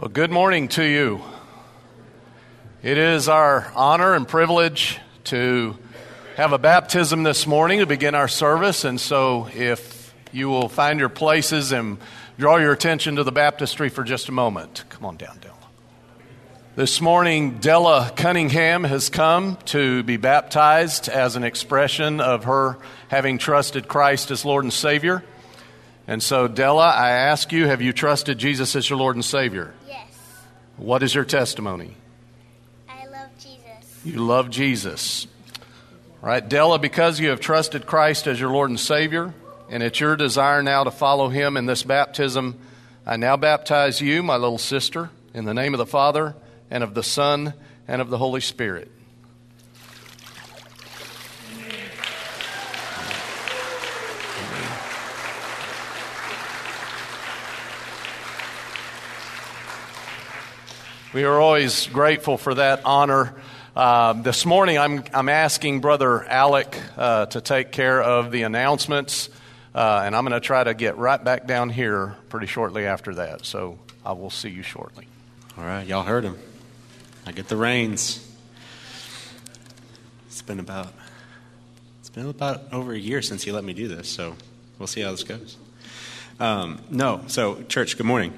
Well, good morning to you. It is our honor and privilege to have a baptism this morning to begin our service, and so if you will find your places and draw your attention to the baptistry for just a moment. Come on down, Della. This morning, Della Cunningham has come to be baptized as an expression of her having trusted Christ as Lord and Savior. And so, Della, I ask you, have you trusted Jesus as your Lord and Savior? Yes. What is your testimony? I love Jesus. You love Jesus. All right, Della, because you have trusted Christ as your Lord and Savior, and it's your desire now to follow Him in this baptism, I now baptize you, my little sister, in the name of the Father, and of the Son, and of the Holy Spirit. We are always grateful for that honor. This morning, I'm asking Brother Alec to take care of the announcements, and I'm going to try to get right back down here pretty shortly after that. So I will see you shortly. All right, y'all heard him. I get the reins. It's been about over a year since he let me do this, so we'll see how this goes. So church, good morning.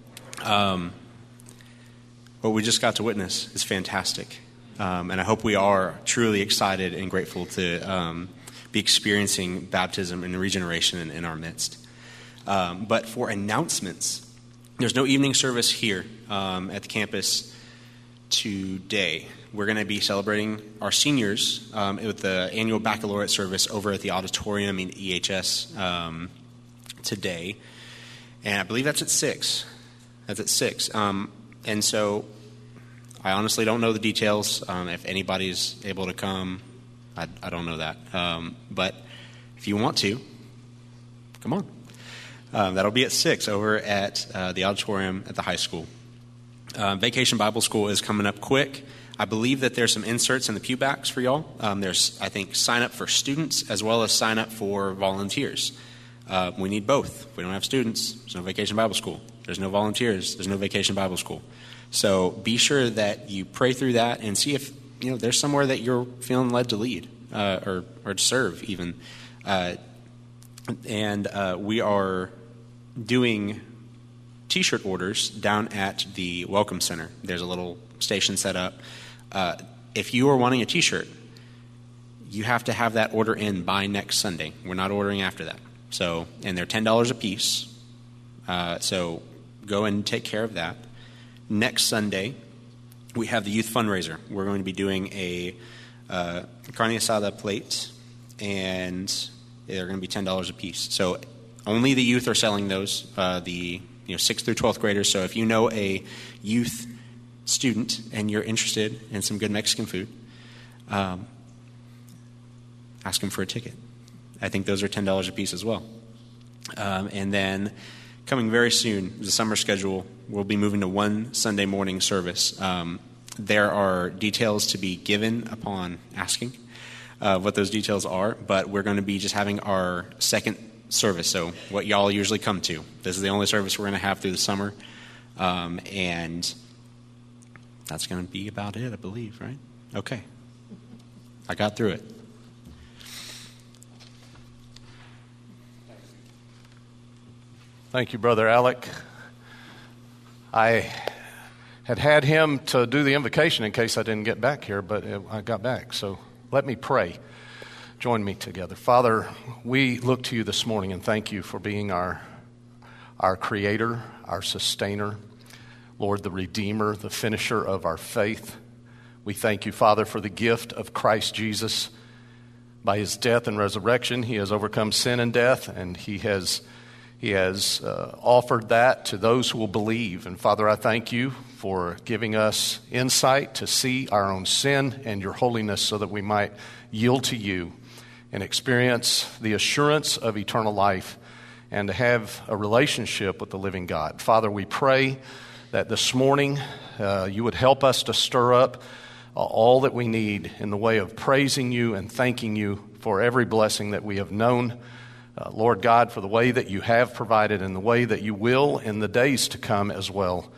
What we just got to witness is fantastic. And I hope we are truly excited and grateful to be experiencing baptism and regeneration in our midst. But for announcements, there's no evening service here at the campus today. We're going to be celebrating our seniors with the annual baccalaureate service over at the auditorium in EHS today. And I believe that's at 6. That's at 6. And so I honestly don't know the details. If anybody's able to come, I don't know that. But if you want to, come on. That'll be at 6 over at the auditorium at the high school. Vacation Bible School is coming up quick. I believe that there's some inserts in the pew backs for y'all. There's, I think, sign up for students as well as sign up for volunteers. We need both. If we don't have students, there's no Vacation Bible School. There's no volunteers, there's no Vacation Bible School. So be sure that you pray through that and see if there's somewhere that you're feeling led to lead or to serve even. And we are doing T-shirt orders down at the Welcome Center. There's a little station set up. If you are wanting a T-shirt, you have to have that order in by next Sunday. We're not ordering after that. So, and they're $10 a piece. So go and take care of that. Next Sunday, we have the youth fundraiser. We're going to be doing a carne asada plate, and they're going to be $10 a piece. So only the youth are selling those, the 6th through 12th graders. So if you know a youth student and you're interested in some good Mexican food, ask them for a ticket. I think those are $10 a piece as well. And then coming very soon, the summer schedule, we'll be moving to one Sunday morning service. There are details to be given upon asking what those details are, but we're going to be just having our second service, so what y'all usually come to. This is the only service we're going to have through the summer, and that's going to be about it, I believe, right? Okay. I got through it. Thank you, Brother Alec. I had him to do the invocation in case I didn't get back here, but I got back. So let me pray. Join me together. Father, we look to you this morning and thank you for being our creator, our sustainer, Lord, the redeemer, the finisher of our faith. We thank you, Father, for the gift of Christ Jesus. By his death and resurrection, he has overcome sin and death, and he has offered that to those who will believe. And Father, I thank you for giving us insight to see our own sin and your holiness so that we might yield to you and experience the assurance of eternal life and to have a relationship with the living God. Father, we pray that this morning you would help us to stir up all that we need in the way of praising you and thanking you for every blessing that we have known. Lord God, for the way that you have provided and the way that you will in the days to come as well.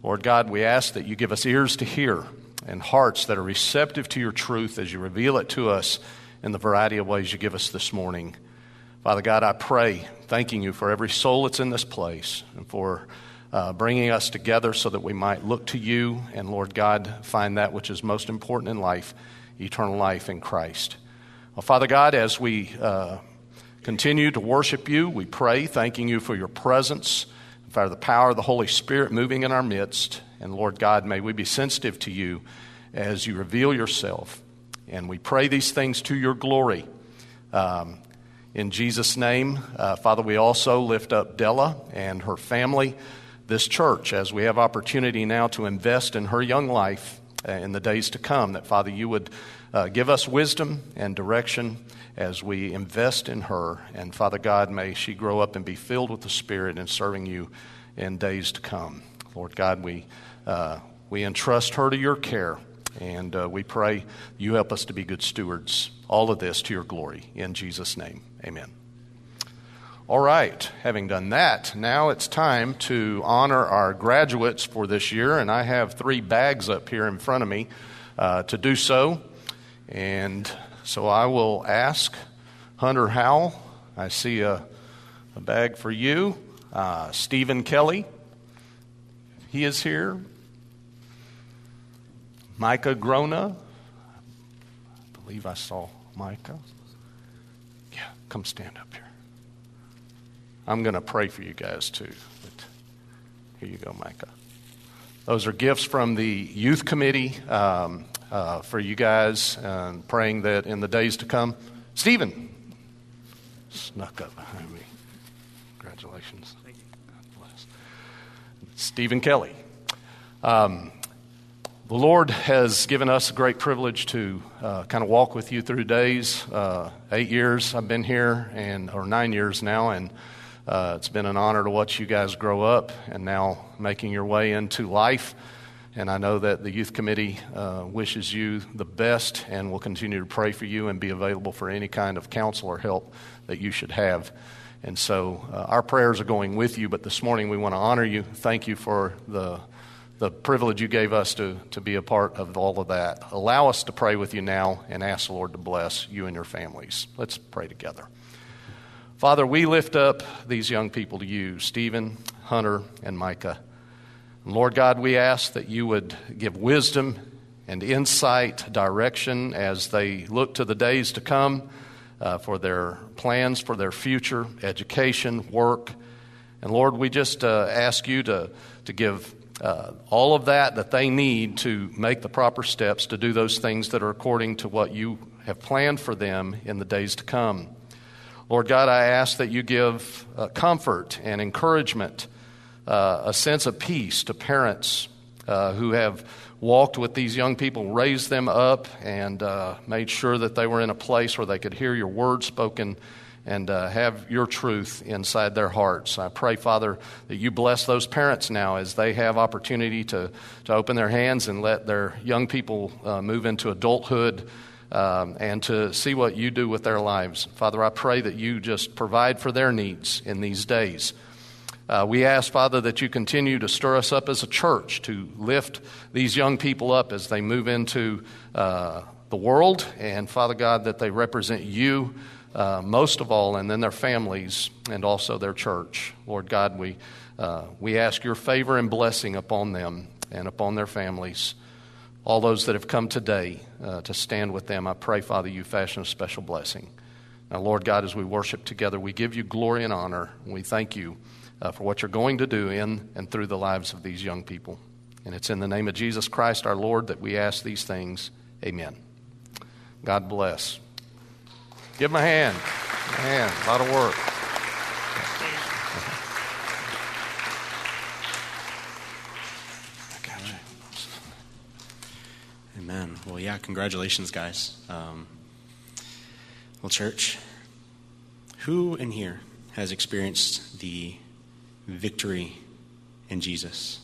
Lord God, we ask that you give us ears to hear and hearts that are receptive to your truth as you reveal it to us in the variety of ways you give us this morning. Father God, I pray, thanking you for every soul that's in this place and for bringing us together so that we might look to you and, Lord God, find that which is most important in life, eternal life in Christ. Well, Father God, as we continue to worship you, we pray, thanking you for your presence, for the power of the Holy Spirit moving in our midst. And Lord God, may we be sensitive to you as you reveal yourself. And we pray these things to your glory. In Jesus' name, Father, we also lift up Della and her family, this church, as we have opportunity now to invest in her young life in the days to come, that, Father, you would give us wisdom and direction as we invest in her. And, Father God, may she grow up and be filled with the Spirit and serving you in days to come. Lord God, we entrust her to your care, and we pray you help us to be good stewards. All of this to your glory. In Jesus' name, amen. All right, having done that, now it's time to honor our graduates for this year, and I have 3 bags up here in front of me to do so. And so I will ask Hunter Howell. I see a bag for you. Stephen Kelly, he is here. Micah Grona, I believe I saw Micah. Yeah, come stand up here. I'm going to pray for you guys too. But here you go, Micah. Those are gifts from the youth committee for you guys, and praying that in the days to come. Stephen snuck up behind me. Congratulations. Thank you. God bless. Stephen Kelly. The Lord has given us a great privilege to kind of walk with you through days. 8 years I've been here, or 9 years now, and it's been an honor to watch you guys grow up and now making your way into life. And I know that the youth committee wishes you the best and will continue to pray for you and be available for any kind of counsel or help that you should have. And so our prayers are going with you, but this morning we want to honor you. Thank you for the privilege you gave us to be a part of all of that. Allow us to pray with you now and ask the Lord to bless you and your families. Let's pray together. Father, we lift up these young people to you, Stephen, Hunter, and Micah. And Lord God, we ask that you would give wisdom and insight, direction as they look to the days to come for their plans, for their future, education, work. And Lord, we just ask you to give all of that they need to make the proper steps to do those things that are according to what you have planned for them in the days to come. Lord God, I ask that you give comfort and encouragement, a sense of peace to parents who have walked with these young people, raised them up, and made sure that they were in a place where they could hear your word spoken and have your truth inside their hearts. I pray, Father, that you bless those parents now as they have opportunity to open their hands and let their young people move into adulthood and to see what you do with their lives. Father, I pray that you just provide for their needs in these days. We ask, Father, that you continue to stir us up as a church to lift these young people up as they move into the world, and, Father God, that they represent you most of all, and then their families and also their church. Lord God, we ask your favor and blessing upon them and upon their families. All those that have come today to stand with them, I pray, Father, you fashion a special blessing. Now, Lord God, as we worship together, we give you glory and honor. And we thank you for what you're going to do in and through the lives of these young people. And it's in the name of Jesus Christ, our Lord, that we ask these things. Amen. God bless. Give them a hand. A lot of work. Amen. Well, yeah, congratulations, guys. Well, church, who in here has experienced the victory in Jesus?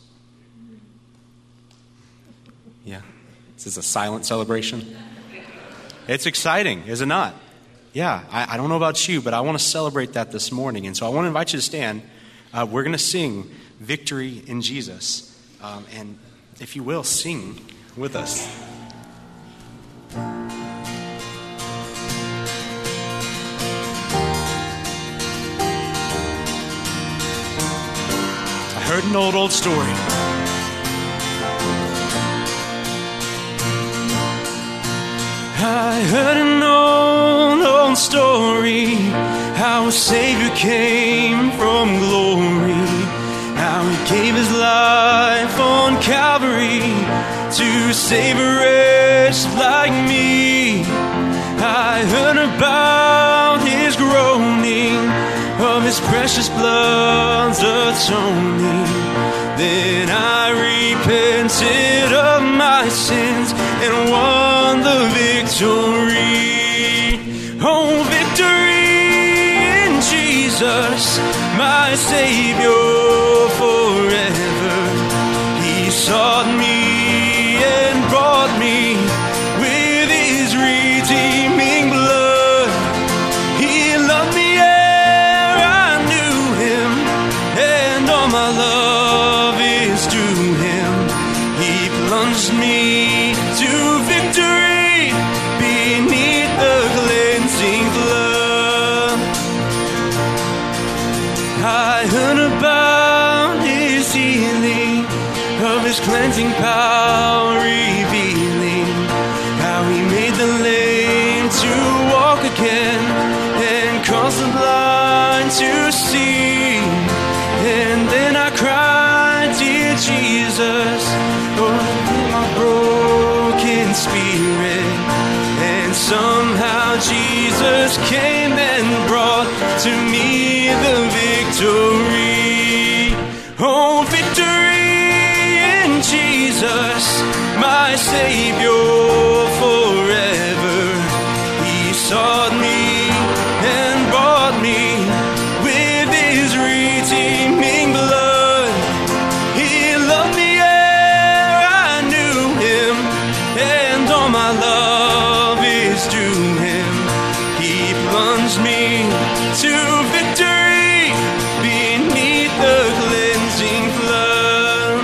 Yeah? This is a silent celebration. It's exciting, is it not? Yeah, I don't know about you, but I want to celebrate that this morning. And so I want to invite you to stand. We're going to sing Victory in Jesus. And if you will, sing with us. I heard an old story. I heard an old story, how a Savior came from glory, how He gave His life on Calvary to save a wretch like me. I heard about His groaning, of His precious blood's atoning. Then I repented of my sins and won the victory. Oh, victory in Jesus, my Savior forever. He sought me and brought me with His redeeming blood. He loved me ere I knew Him, and all my love is to Him. He plunged me to victory beneath the cleansing flood. I heard about His healing, of His cleansing power revealing, how He made the lame to walk again and caused the blind to see. And then I cried, dear Jesus, oh, my broken spirit. And somehow Jesus came and brought to me the victory. Oh, victory in Jesus, my Savior forever. He sought me and brought me with His redeeming blood. He loved me ere I knew Him, and all my love is to Him. He plunged me to victory beneath the cleansing flood.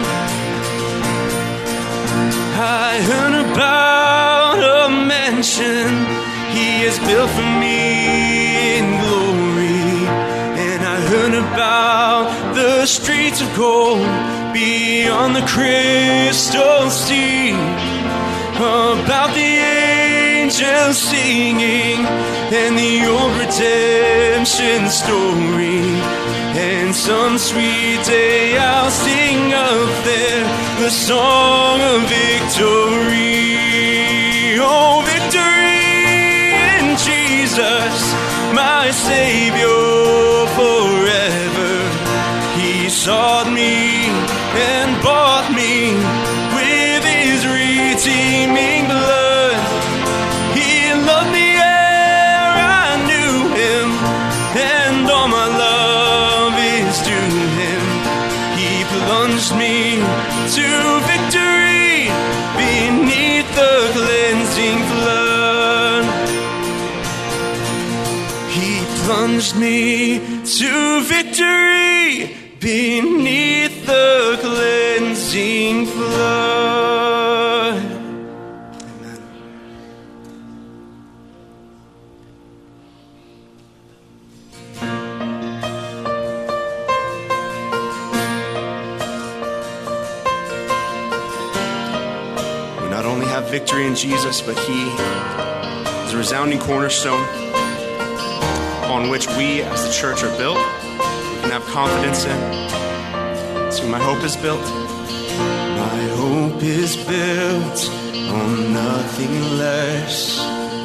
I heard about a mansion He has built for me in glory, and I heard about the streets of gold beyond the crystal sea, about the angels singing and the old redemption story. And some sweet day I'll sing up there the song of victory. Oh, victory in Jesus, my Savior forever. He sought me and bought me with His redeeming blood. He loved me ere I knew Him, and all my love is to Him. He plunged me to victory beneath the cleansing flood. He plunged me to victory beneath the cleansing flood. Amen. We not only have victory in Jesus, but He is a resounding cornerstone on which we as the church are built. We can have confidence in. So my hope is built. My hope is built on nothing less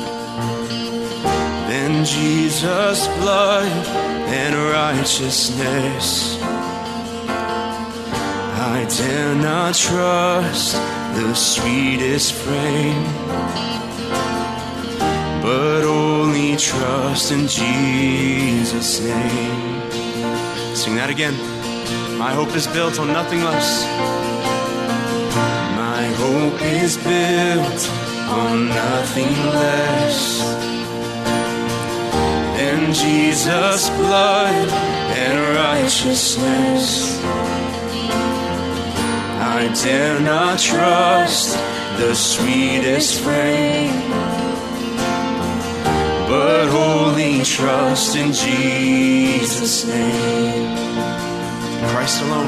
than Jesus' blood and righteousness. I dare not trust the sweetest frame, but only trust in Jesus' name. Sing that again. My hope is built on nothing less. My hope is built on nothing less than Jesus' blood and righteousness. I I dare not trust the sweetest frame, but wholly trust in Jesus' name. Christ alone.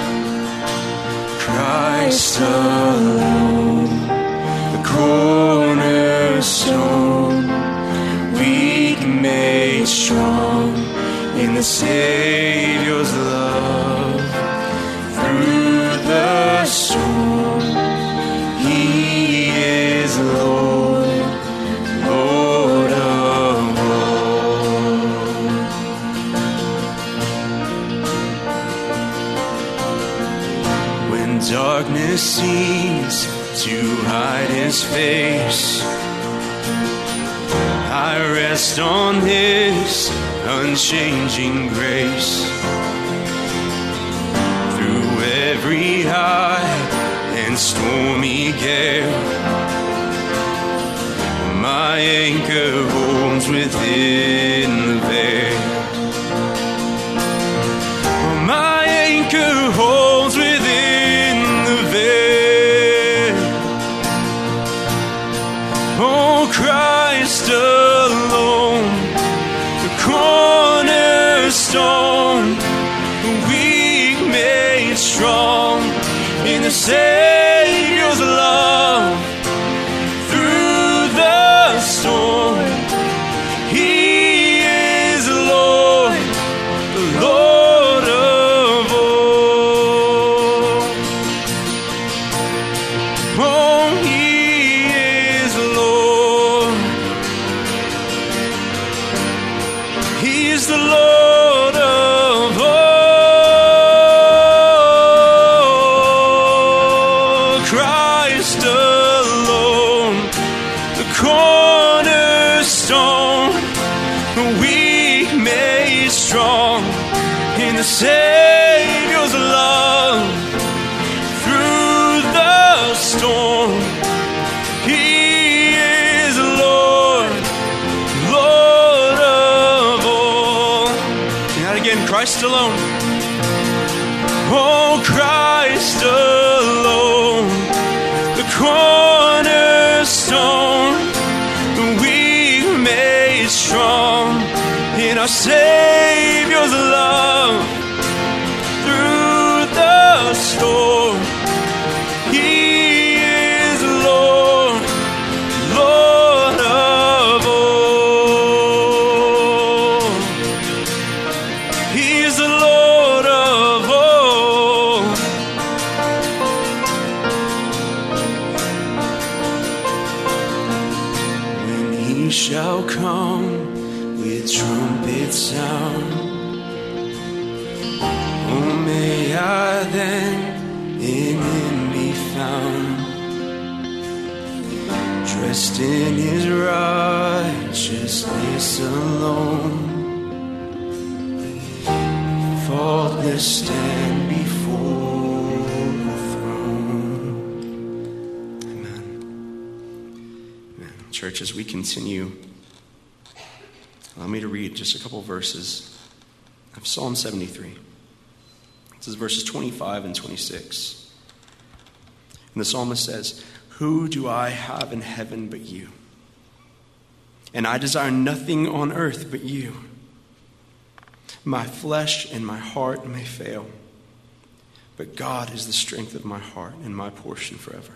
Christ alone, the cornerstone, weak made strong in the Savior's love. Through the storm, He is Lord, Lord of all. When darkness seems to hide His face, I rest on His unchanging grace. Through every high and stormy gale, my anchor holds within the veil. My anchor holds within the veil. Oh, Christ alone, the cornerstone, weak made strong in the Savior's love. Through the storm, He is Lord, the Lord of all. Oh, He is Lord. He is the Lord of all. Christ alone, the cornerstone, weak made strong in the Savior's love. Through the storm, He is Lord, Lord of all. Sing that again, Christ alone. Oh, Christ alone, the cornerstone, weak made strong in our Savior's love. Through the storm, He is Lord, Lord of all. He is the Lord of all. When He shall come with trumpet sound, oh, may I then in Him be found, dressed in His righteousness alone, faultless stand before the throne. Amen. Amen. Church, as we continue, allow me to read just a couple verses of Psalm 73. This is verses 25 and 26. And the psalmist says, "Who do I have in heaven but you? And I desire nothing on earth but you. My flesh and my heart may fail, but God is the strength of my heart and my portion forever."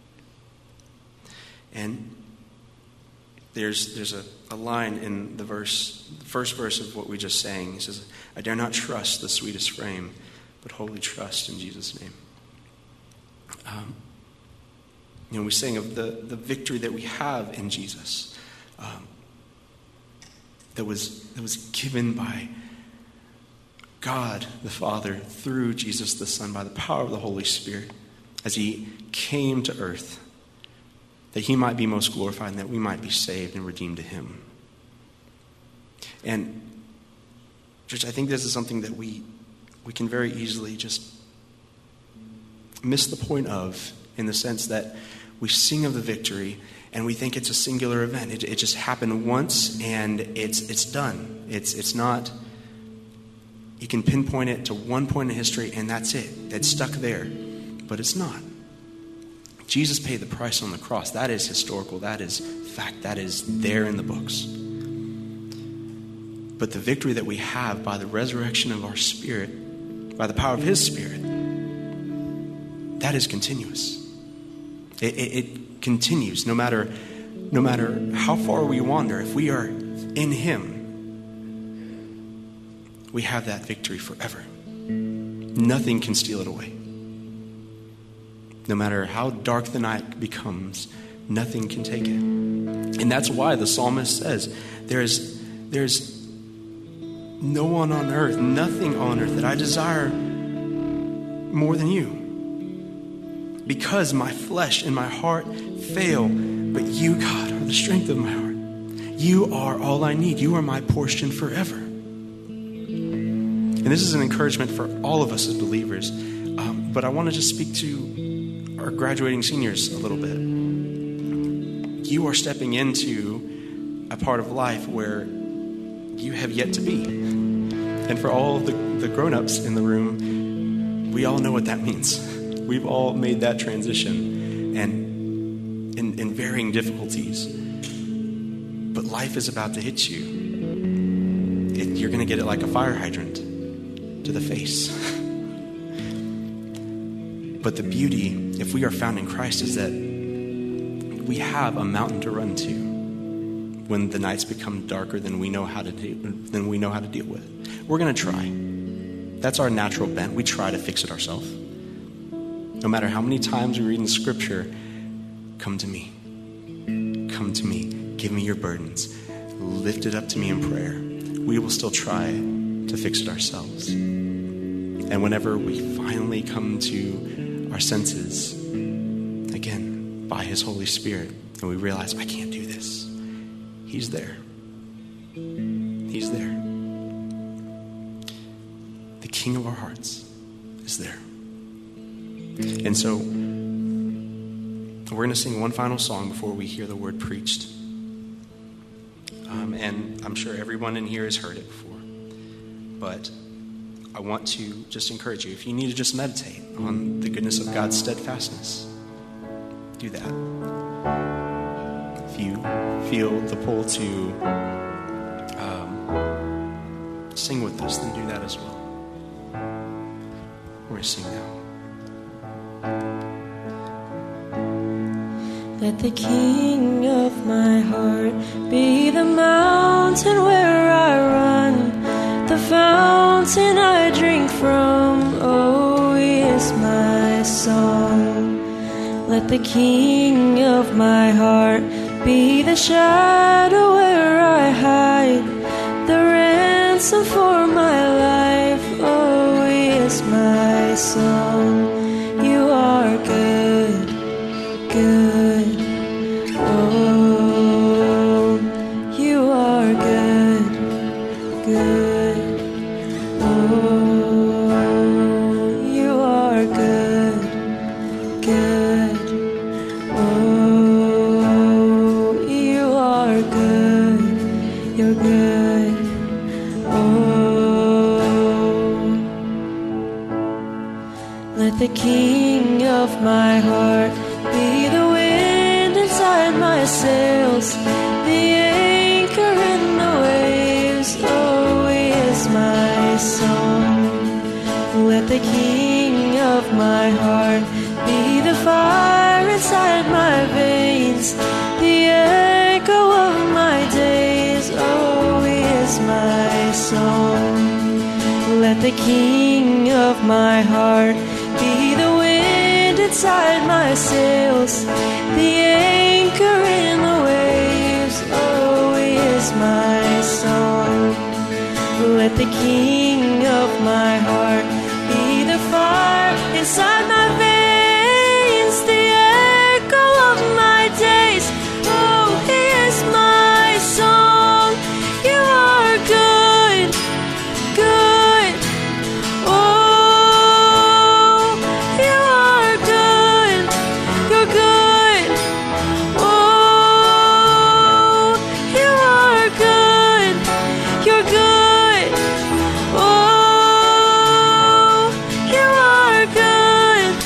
And there's a line in the first verse of what we just sang. He says, "I dare not trust the sweetest frame, but wholly trust in Jesus' name." We sing of the victory that we have in Jesus, that was given by God the Father through Jesus the Son by the power of the Holy Spirit as He came to earth, that He might be most glorified and that we might be saved and redeemed to Him. And church, I think this is something that we can very easily just miss the point of, in the sense that we sing of the victory and we think it's a singular event. It just happened once and it's done. It's not, you can pinpoint it to one point in history and that's it. It's stuck there. but it's not. Jesus paid the price on the cross. That is historical. That is fact. That is there in the books. But the victory that we have by the resurrection of our spirit, by the power of his spirit, that is continuous. It continues no matter how far we wander. If we are in him, we have that victory forever. Nothing can steal it away. No matter how dark the night becomes, nothing can take it. And that's why the psalmist says, there's no one on earth, nothing on earth that I desire more than you. Because my flesh and my heart fail, but you, God, are the strength of my heart. You are all I need. You are my portion forever. And this is an encouragement for all of us as believers. But I want to just speak to our graduating seniors a little bit. You are stepping into a part of life where you have yet to be. And for all of the grown-ups in the room, we all know what that means. We've all made that transition and in varying difficulties. But life is about to hit you. You're going to get it like a fire hydrant to the face. But the beauty, if we are found in Christ, is that we have a mountain to run to when the nights become darker than we know how to deal with. We're going to try. That's our natural bent. We try to fix it ourselves. No matter how many times we read in Scripture, come to me. Come to me. Give me your burdens. Lift it up to me in prayer. We will still try to fix it ourselves. And whenever we finally come to our senses, again, by his Holy Spirit, and we realize, I can't do this, he's there. He's there. The King of our hearts is there. And so, we're going to sing one final song before we hear the word preached. And I'm sure everyone in here has heard it before. But I want to just encourage you, if you need to just meditate on the goodness of God's steadfastness, do that. If you feel the pull to sing with us, then do that as well. We're going to sing now. Let the King of my heart be the mountain where I run, the fountain I drink from. Oh, he is my song. Let the King of my heart be the shadow where I hide, the ransom for my life. Oh, he is my song. You are good, good. Oh, you are good, good. Oh, you are good, good. Oh, you are good, you're good. Oh, let the King of my heart be the wind inside my sails, the anchor in the waves. Oh, he is my song. Let the King of my heart be the fire inside my veins, the echo of my days. Oh, he is my song. Let the King of my heart be the wind inside my sails, the anchor in the waves. Oh, he is my song. Let the King of my heart be the fire inside my veins, the echo of my days. Oh, he is my song. You are good, good. Oh, you are good, you're good. Oh, you are good, you're good. Oh, you are good,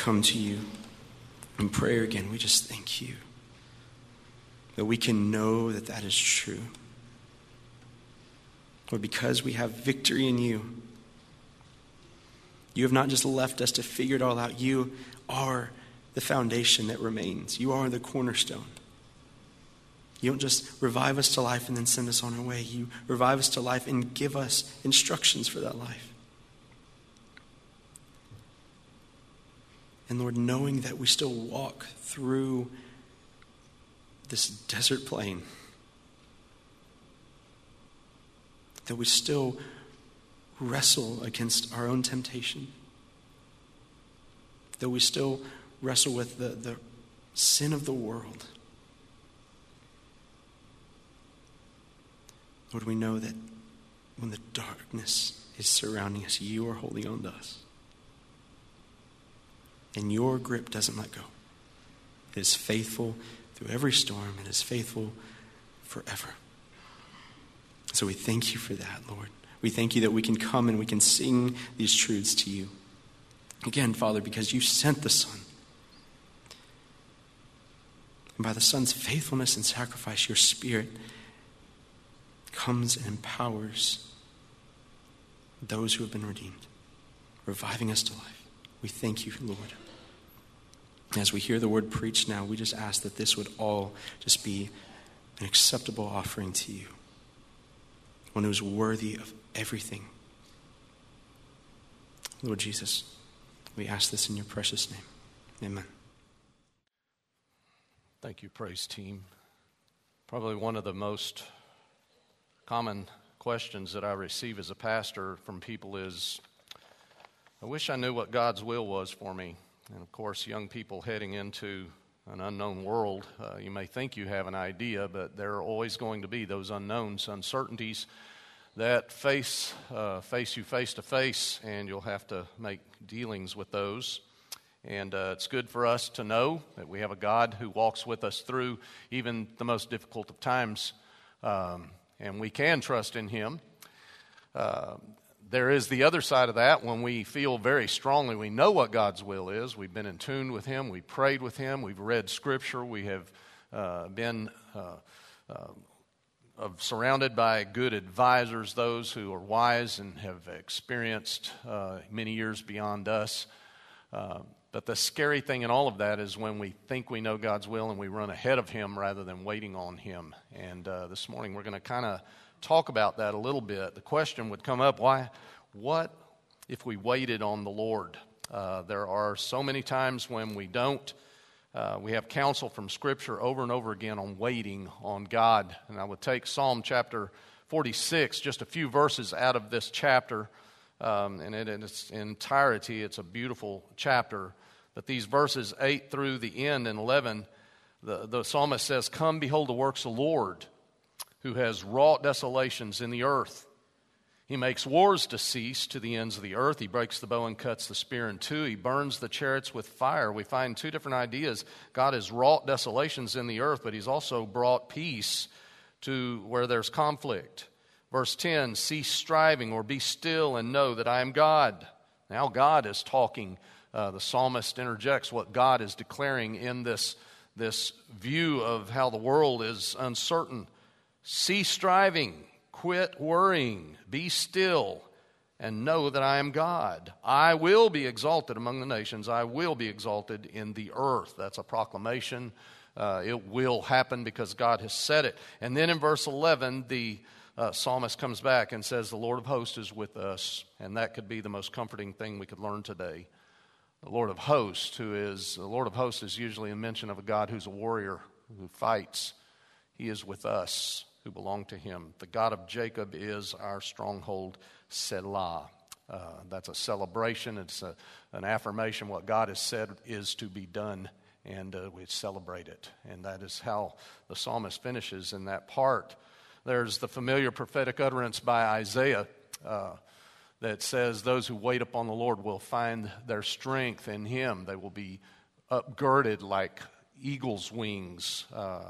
come to you in prayer again, we just thank you that we can know that that is true. Lord, because we have victory in you, you have not just left us to figure it all out. You are the foundation that remains. You are the cornerstone. You don't just revive us to life and then send us on our way. You revive us to life and give us instructions for that life. And Lord, knowing that we still walk through this desert plain, that we still wrestle against our own temptation, that we still wrestle with the sin of the world. Lord, we know that when the darkness is surrounding us, you are holding on to us. And your grip doesn't let go. It is faithful through every storm. It is faithful forever. So we thank you for that, Lord. We thank you that we can come and we can sing these truths to you. Again, Father, because you sent the Son. And by the Son's faithfulness and sacrifice, your Spirit comes and empowers those who have been redeemed, reviving us to life. We thank you, Lord. As we hear the word preached now, we just ask that this would all just be an acceptable offering to you, one who is worthy of everything. Lord Jesus, we ask this in your precious name. Amen. Thank you, praise team. Probably one of the most common questions that I receive as a pastor from people is, I wish I knew what God's will was for me. And of course, young people heading into an unknown world, you may think you have an idea, but there are always going to be those unknowns, uncertainties that face you face to face, and you'll have to make dealings with those. And it's good for us to know that we have a God who walks with us through even the most difficult of times, and we can trust in Him. There is the other side of that when we feel very strongly we know what God's will is. We've been in tune with Him. We prayed with Him. We've read Scripture. We have been surrounded by good advisors, those who are wise and have experienced many years beyond us. But the scary thing in all of that is when we think we know God's will and we run ahead of Him rather than waiting on Him. And this morning we're going to kind of talk about that a little bit. The question would come up, what if we waited on the Lord? There are so many times when we don't. We have counsel from Scripture over and over again on waiting on God. And I would take Psalm chapter 46, just a few verses out of this chapter, and in its entirety, it's a beautiful chapter. But these verses 8 through the end and 11, the psalmist says, "Come, behold the works of the Lord, who has wrought desolations in the earth. He makes wars to cease to the ends of the earth. He breaks the bow and cuts the spear in two. He burns the chariots with fire." We find two different ideas. God has wrought desolations in the earth, but He's also brought peace to where there's conflict. Verse 10, "Cease striving," or "be still and know that I am God." Now God is talking. The psalmist interjects what God is declaring in this view of how the world is uncertain. "Cease striving, quit worrying, be still, and know that I am God. I will be exalted among the nations. I will be exalted in the earth." That's a proclamation. It will happen because God has said it. And then in verse 11, the psalmist comes back and says, "The Lord of hosts is with us." And that could be the most comforting thing we could learn today. The Lord of hosts is usually a mention of a God who's a warrior, who fights. He is with us who belong to Him. The God of Jacob is our stronghold, Selah. That's a celebration. It's an affirmation. What God has said is to be done, and we celebrate it. And that is how the psalmist finishes in that part. There's the familiar prophetic utterance by Isaiah that says, "Those who wait upon the Lord will find their strength in Him. They will be upgirded like eagle's wings."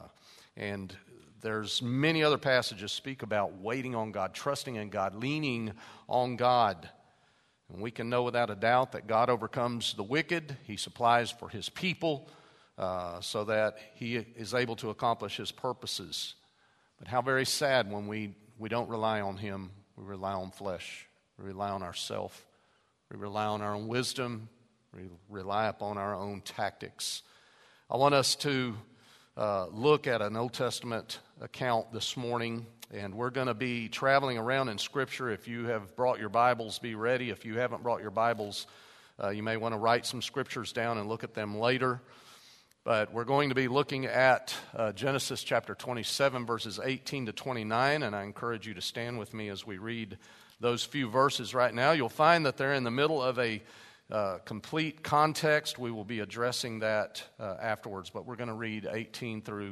And there's many other passages speak about waiting on God, trusting in God, leaning on God. And we can know without a doubt that God overcomes the wicked. He supplies for his people so that he is able to accomplish his purposes. But how very sad when we don't rely on him. We rely on flesh. We rely on ourselves. We rely on our own wisdom. We rely upon our own tactics. I want us to look at an Old Testament account this morning, and we're going to be traveling around in Scripture. If you have brought your Bibles, be ready. If you haven't brought your Bibles, you may want to write some scriptures down and look at them later. But we're going to be looking at Genesis chapter 27, verses 18 to 29, and I encourage you to stand with me as we read those few verses right now. You'll find that they're in the middle of a complete context. We will be addressing that afterwards, but we're going to read 18 through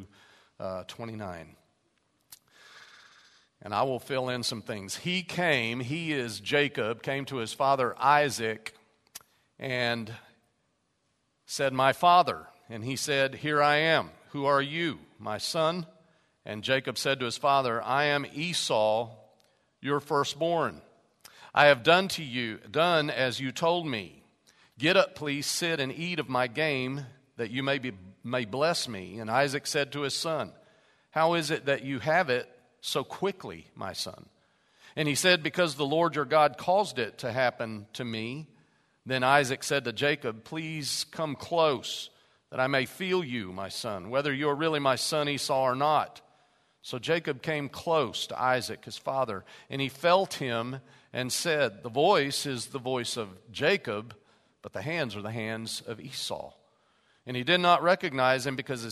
29. And I will fill in some things. He is Jacob, came to his father Isaac and said, "My father." And he said, "Here I am. Who are you, my son?" And Jacob said to his father, "I am Esau, your firstborn. I have done as you told me. Get up, please, sit and eat of my game, that you may bless me." And Isaac said to his son, "How is it that you have it so quickly, my son?" And he said, "Because the Lord your God caused it to happen to me." Then Isaac said to Jacob, "Please come close, that I may feel you, my son, whether you are really my son Esau or not." So Jacob came close to Isaac, his father, and he felt him and said, "The voice is the voice of Jacob, but the hands are the hands of Esau." And he did not recognize him because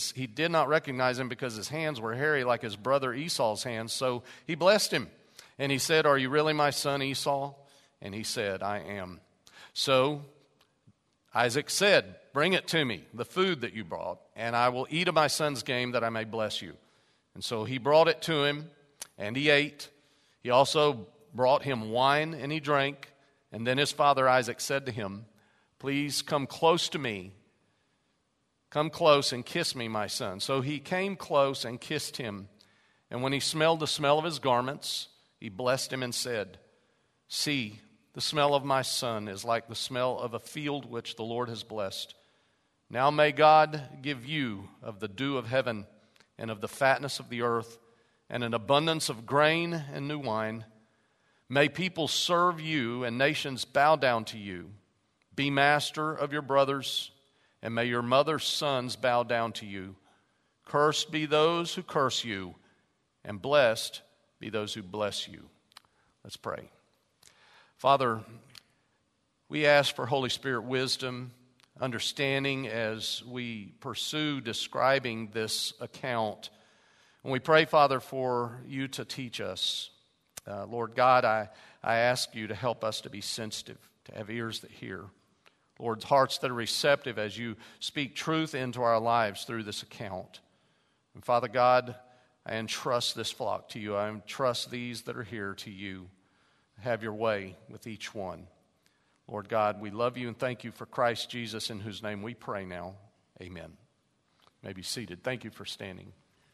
his hands were hairy like his brother Esau's hands. So he blessed him, and he said, "Are you really my son Esau?" And he said, "I am." So Isaac said, "Bring it to me, the food that you brought, and I will eat of my son's game that I may bless you." And so he brought it to him, and he ate. He also brought him wine, and he drank. And then his father Isaac said to him, "Please come close to me. Come close and kiss me, my son." So he came close and kissed him. And when he smelled the smell of his garments, he blessed him and said, "See, the smell of my son is like the smell of a field which the Lord has blessed. Now may God give you of the dew of heaven and of the fatness of the earth and an abundance of grain and new wine. May people serve you and nations bow down to you. Be master of your brothers, and may your mother's sons bow down to you. Cursed be those who curse you, and blessed be those who bless you." Let's pray. Father, we ask for Holy Spirit wisdom, understanding as we pursue describing this account. And we pray, Father, for you to teach us. Lord God, I ask you to help us to be sensitive, to have ears that hear. Lord, hearts that are receptive as you speak truth into our lives through this account. And Father God, I entrust this flock to you. I entrust these that are here to you. Have your way with each one. Lord God, we love you and thank you for Christ Jesus, in whose name we pray now. Amen. You may be seated. Thank you for standing.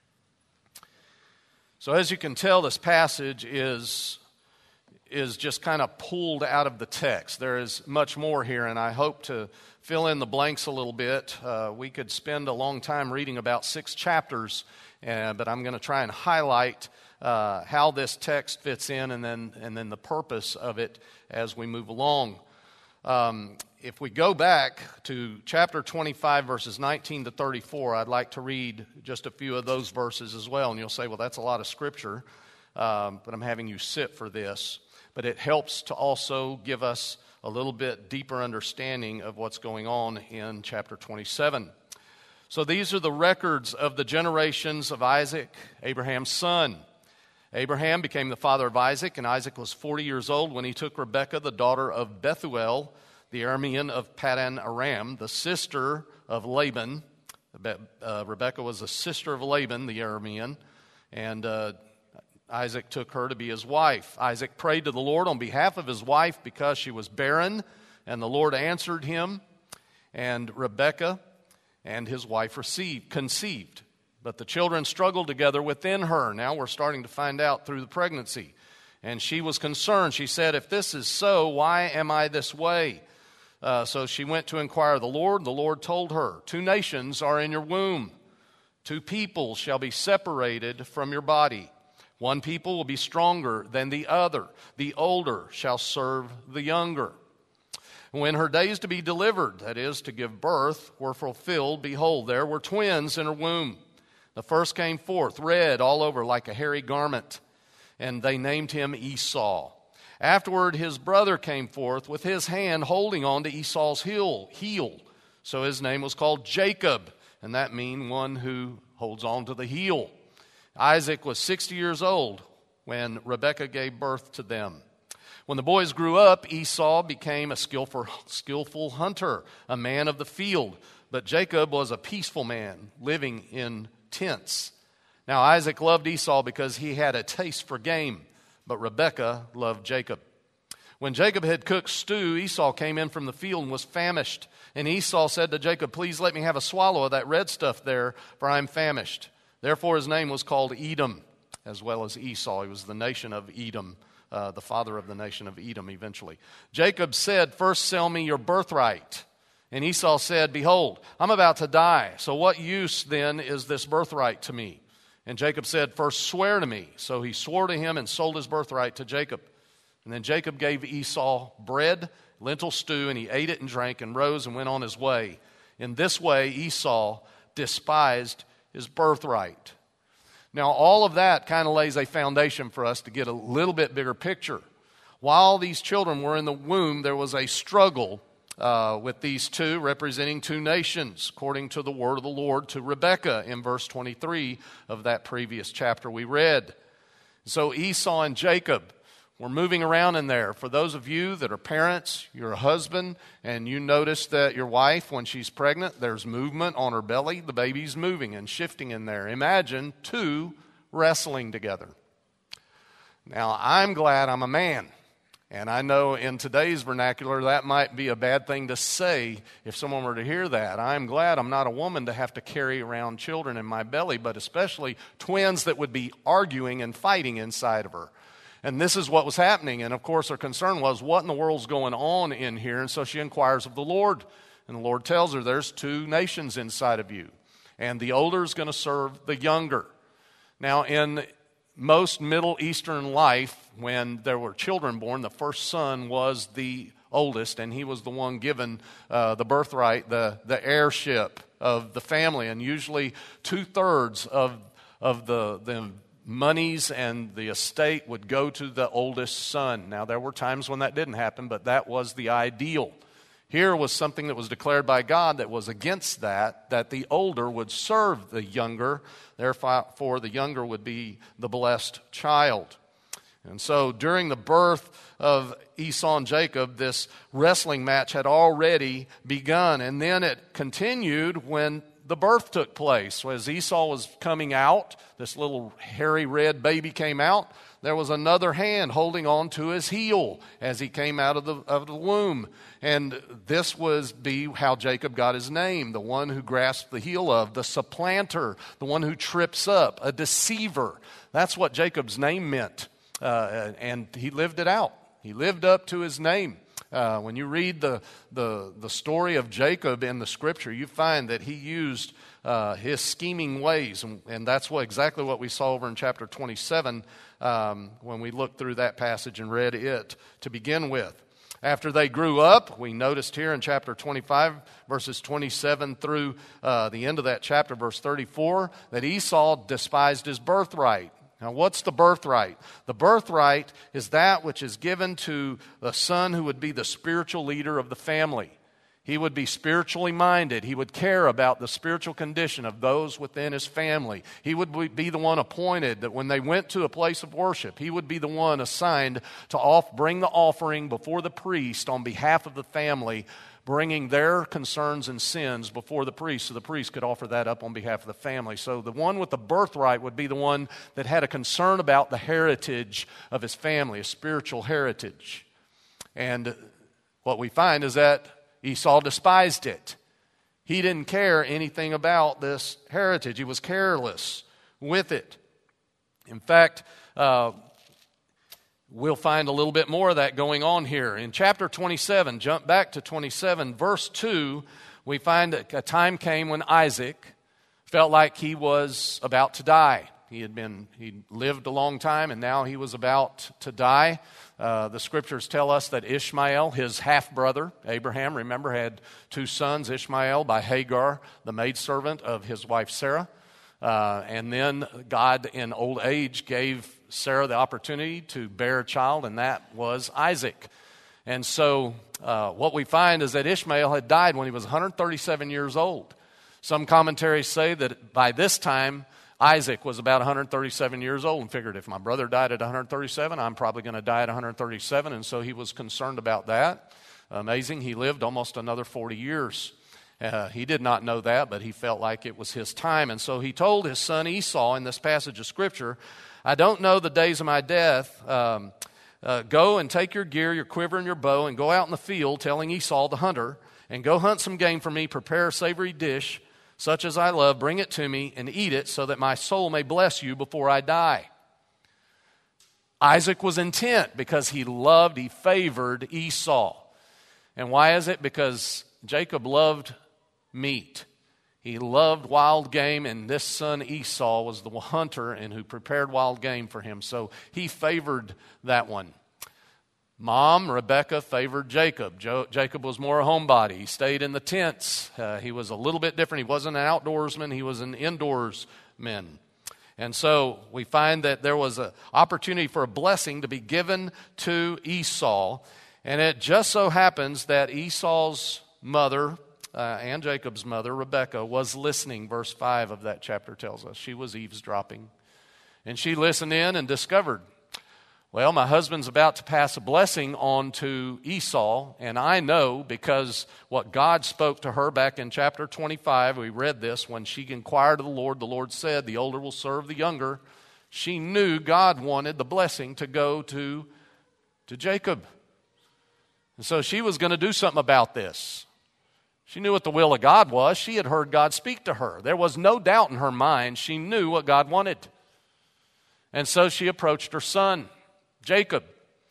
So as you can tell, this passage is just kind of pulled out of the text. There is much more here, and I hope to fill in the blanks a little bit. We could spend a long time reading about 6 chapters, but I'm going to try and highlight how this text fits in, and then the purpose of it as we move along. If we go back to chapter 25, verses 19 to 34, I'd like to read just a few of those verses as well. And you'll say, well, that's a lot of scripture, but I'm having you sit for this. But it helps to also give us a little bit deeper understanding of what's going on in chapter 27. So these are the records of the generations of Isaac, Abraham's son. Abraham became the father of Isaac, and Isaac was 40 years old when he took Rebekah, the daughter of Bethuel, the Aramean of Paddan Aram, the sister of Laban. Rebekah was a sister of Laban, the Aramean, and Isaac took her to be his wife. Isaac prayed to the Lord on behalf of his wife because she was barren, and the Lord answered him, and Rebekah and his wife conceived. But the children struggled together within her. Now we're starting to find out through the pregnancy. And she was concerned. She said, "If this is so, why am I this way?" So she went to inquire of the Lord. The Lord told her, "Two nations are in your womb. Two peoples shall be separated from your body. One people will be stronger than the other. The older shall serve the younger." When her days to be delivered, that is, to give birth, were fulfilled, behold, there were twins in her womb. The first came forth, red all over like a hairy garment, and they named him Esau. Afterward, his brother came forth with his hand holding on to Esau's heel. So his name was called Jacob, and that means one who holds on to the heel. Isaac was 60 years old when Rebekah gave birth to them. When the boys grew up, Esau became a skillful hunter, a man of the field. But Jacob was a peaceful man, living in tents. Now Isaac loved Esau because he had a taste for game, but Rebekah loved Jacob. When Jacob had cooked stew, Esau came in from the field and was famished. And Esau said to Jacob, "Please let me have a swallow of that red stuff there, for I am famished." Therefore his name was called Edom, as well as Esau. He was the nation of Edom, the father of the nation of Edom eventually. Jacob said, "First sell me your birthright." And Esau said, "Behold, I'm about to die. So what use then is this birthright to me?" And Jacob said, "First swear to me." So he swore to him and sold his birthright to Jacob. And then Jacob gave Esau bread, lentil stew, and he ate it and drank and rose and went on his way. In this way, Esau despised his birthright. Now, all of that kind of lays a foundation for us to get a little bit bigger picture. While these children were in the womb, there was a struggle with these two, representing two nations, according to the word of the Lord to Rebekah in verse 23 of that previous chapter we read. So Esau and Jacob were moving around in there. For those of you that are parents, you're a husband, and you notice that your wife, when she's pregnant, there's movement on her belly. The baby's moving and shifting in there. Imagine two wrestling together. Now, I'm glad I'm a man. And I know in today's vernacular that might be a bad thing to say if someone were to hear that. I'm glad I'm not a woman to have to carry around children in my belly, but especially twins that would be arguing and fighting inside of her. And this is what was happening. And of course her concern was, what in the world's going on in here? And so she inquires of the Lord. And the Lord tells her, there's two nations inside of you. And the older is going to serve the younger. Now in most Middle Eastern life, when there were children born, the first son was the oldest, and he was the one given the birthright, the heirship of the family. And usually 2/3 of the monies and the estate would go to the oldest son. Now, there were times when that didn't happen, but that was the ideal. Here was something that was declared by God that was against that the older would serve the younger. Therefore, the younger would be the blessed child. And so during the birth of Esau and Jacob, this wrestling match had already begun. And then it continued when the birth took place. So as Esau was coming out, this little hairy red baby came out. There was another hand holding on to his heel as he came out of the womb. And this was how Jacob got his name, the one who grasped the heel of, the supplanter, the one who trips up, a deceiver. That's what Jacob's name meant. And he lived it out. He lived up to his name. When you read the story of Jacob in the scripture, you find that he used his scheming ways. And that's exactly what we saw over in chapter 27 when we looked through that passage and read it to begin with. After they grew up, we noticed here in chapter 25, verses 27 through the end of that chapter, verse 34, that Esau despised his birthright. Now, what's the birthright? The birthright is that which is given to the son who would be the spiritual leader of the family. He would be spiritually minded. He would care about the spiritual condition of those within his family. He would be the one appointed that when they went to a place of worship, he would be the one assigned to bring the offering before the priest on behalf of the family, bringing their concerns and sins before the priest so the priest could offer that up on behalf of the family. So the one with the birthright would be the one that had a concern about the heritage of his family, a spiritual heritage. And what we find is that Esau despised it. He didn't care anything about this heritage. He was careless with it. In fact, we'll find a little bit more of that going on here. In chapter 27, jump back to 27, verse 2, we find a time came when Isaac felt like he was about to die. He'd lived a long time, and now he was about to die. The scriptures tell us that Ishmael, his half-brother, Abraham, remember, had two sons, Ishmael by Hagar, the maidservant of his wife Sarah. And then God, in old age, gave Sarah the opportunity to bear a child, and that was Isaac. And so what we find is that Ishmael had died when he was 137 years old. Some commentaries say that by this time, Isaac was about 137 years old and figured if my brother died at 137, I'm probably going to die at 137, and so he was concerned about that. Amazing, he lived almost another 40 years. He did not know that, but he felt like it was his time, and so he told his son Esau in this passage of Scripture, I don't know the days of my death. Go and take your gear, your quiver, and your bow, and go out in the field, telling Esau the hunter, and go hunt some game for me, prepare a savory dish, such as I love, bring it to me, and eat it, so that my soul may bless you before I die. Isaac was intent because he favored Esau. And why is it? Because Jacob loved meat. He loved wild game, and this son Esau was the hunter and who prepared wild game for him. So he favored that one. Mom, Rebekah, favored Jacob. Jacob was more a homebody. He stayed in the tents. He was a little bit different. He wasn't an outdoorsman. He was an indoorsman. And so we find that there was an opportunity for a blessing to be given to Esau. And it just so happens that Esau's mother and Jacob's mother, Rebekah, was listening. Verse 5 of that chapter tells us. She was eavesdropping. And she listened in and discovered, well, my husband's about to pass a blessing on to Esau, and I know because what God spoke to her back in chapter 25, we read this, when she inquired of the Lord said, the older will serve the younger. She knew God wanted the blessing to go to Jacob. And so she was going to do something about this. She knew what the will of God was. She had heard God speak to her. There was no doubt in her mind. She knew what God wanted. And so she approached her son, Jacob,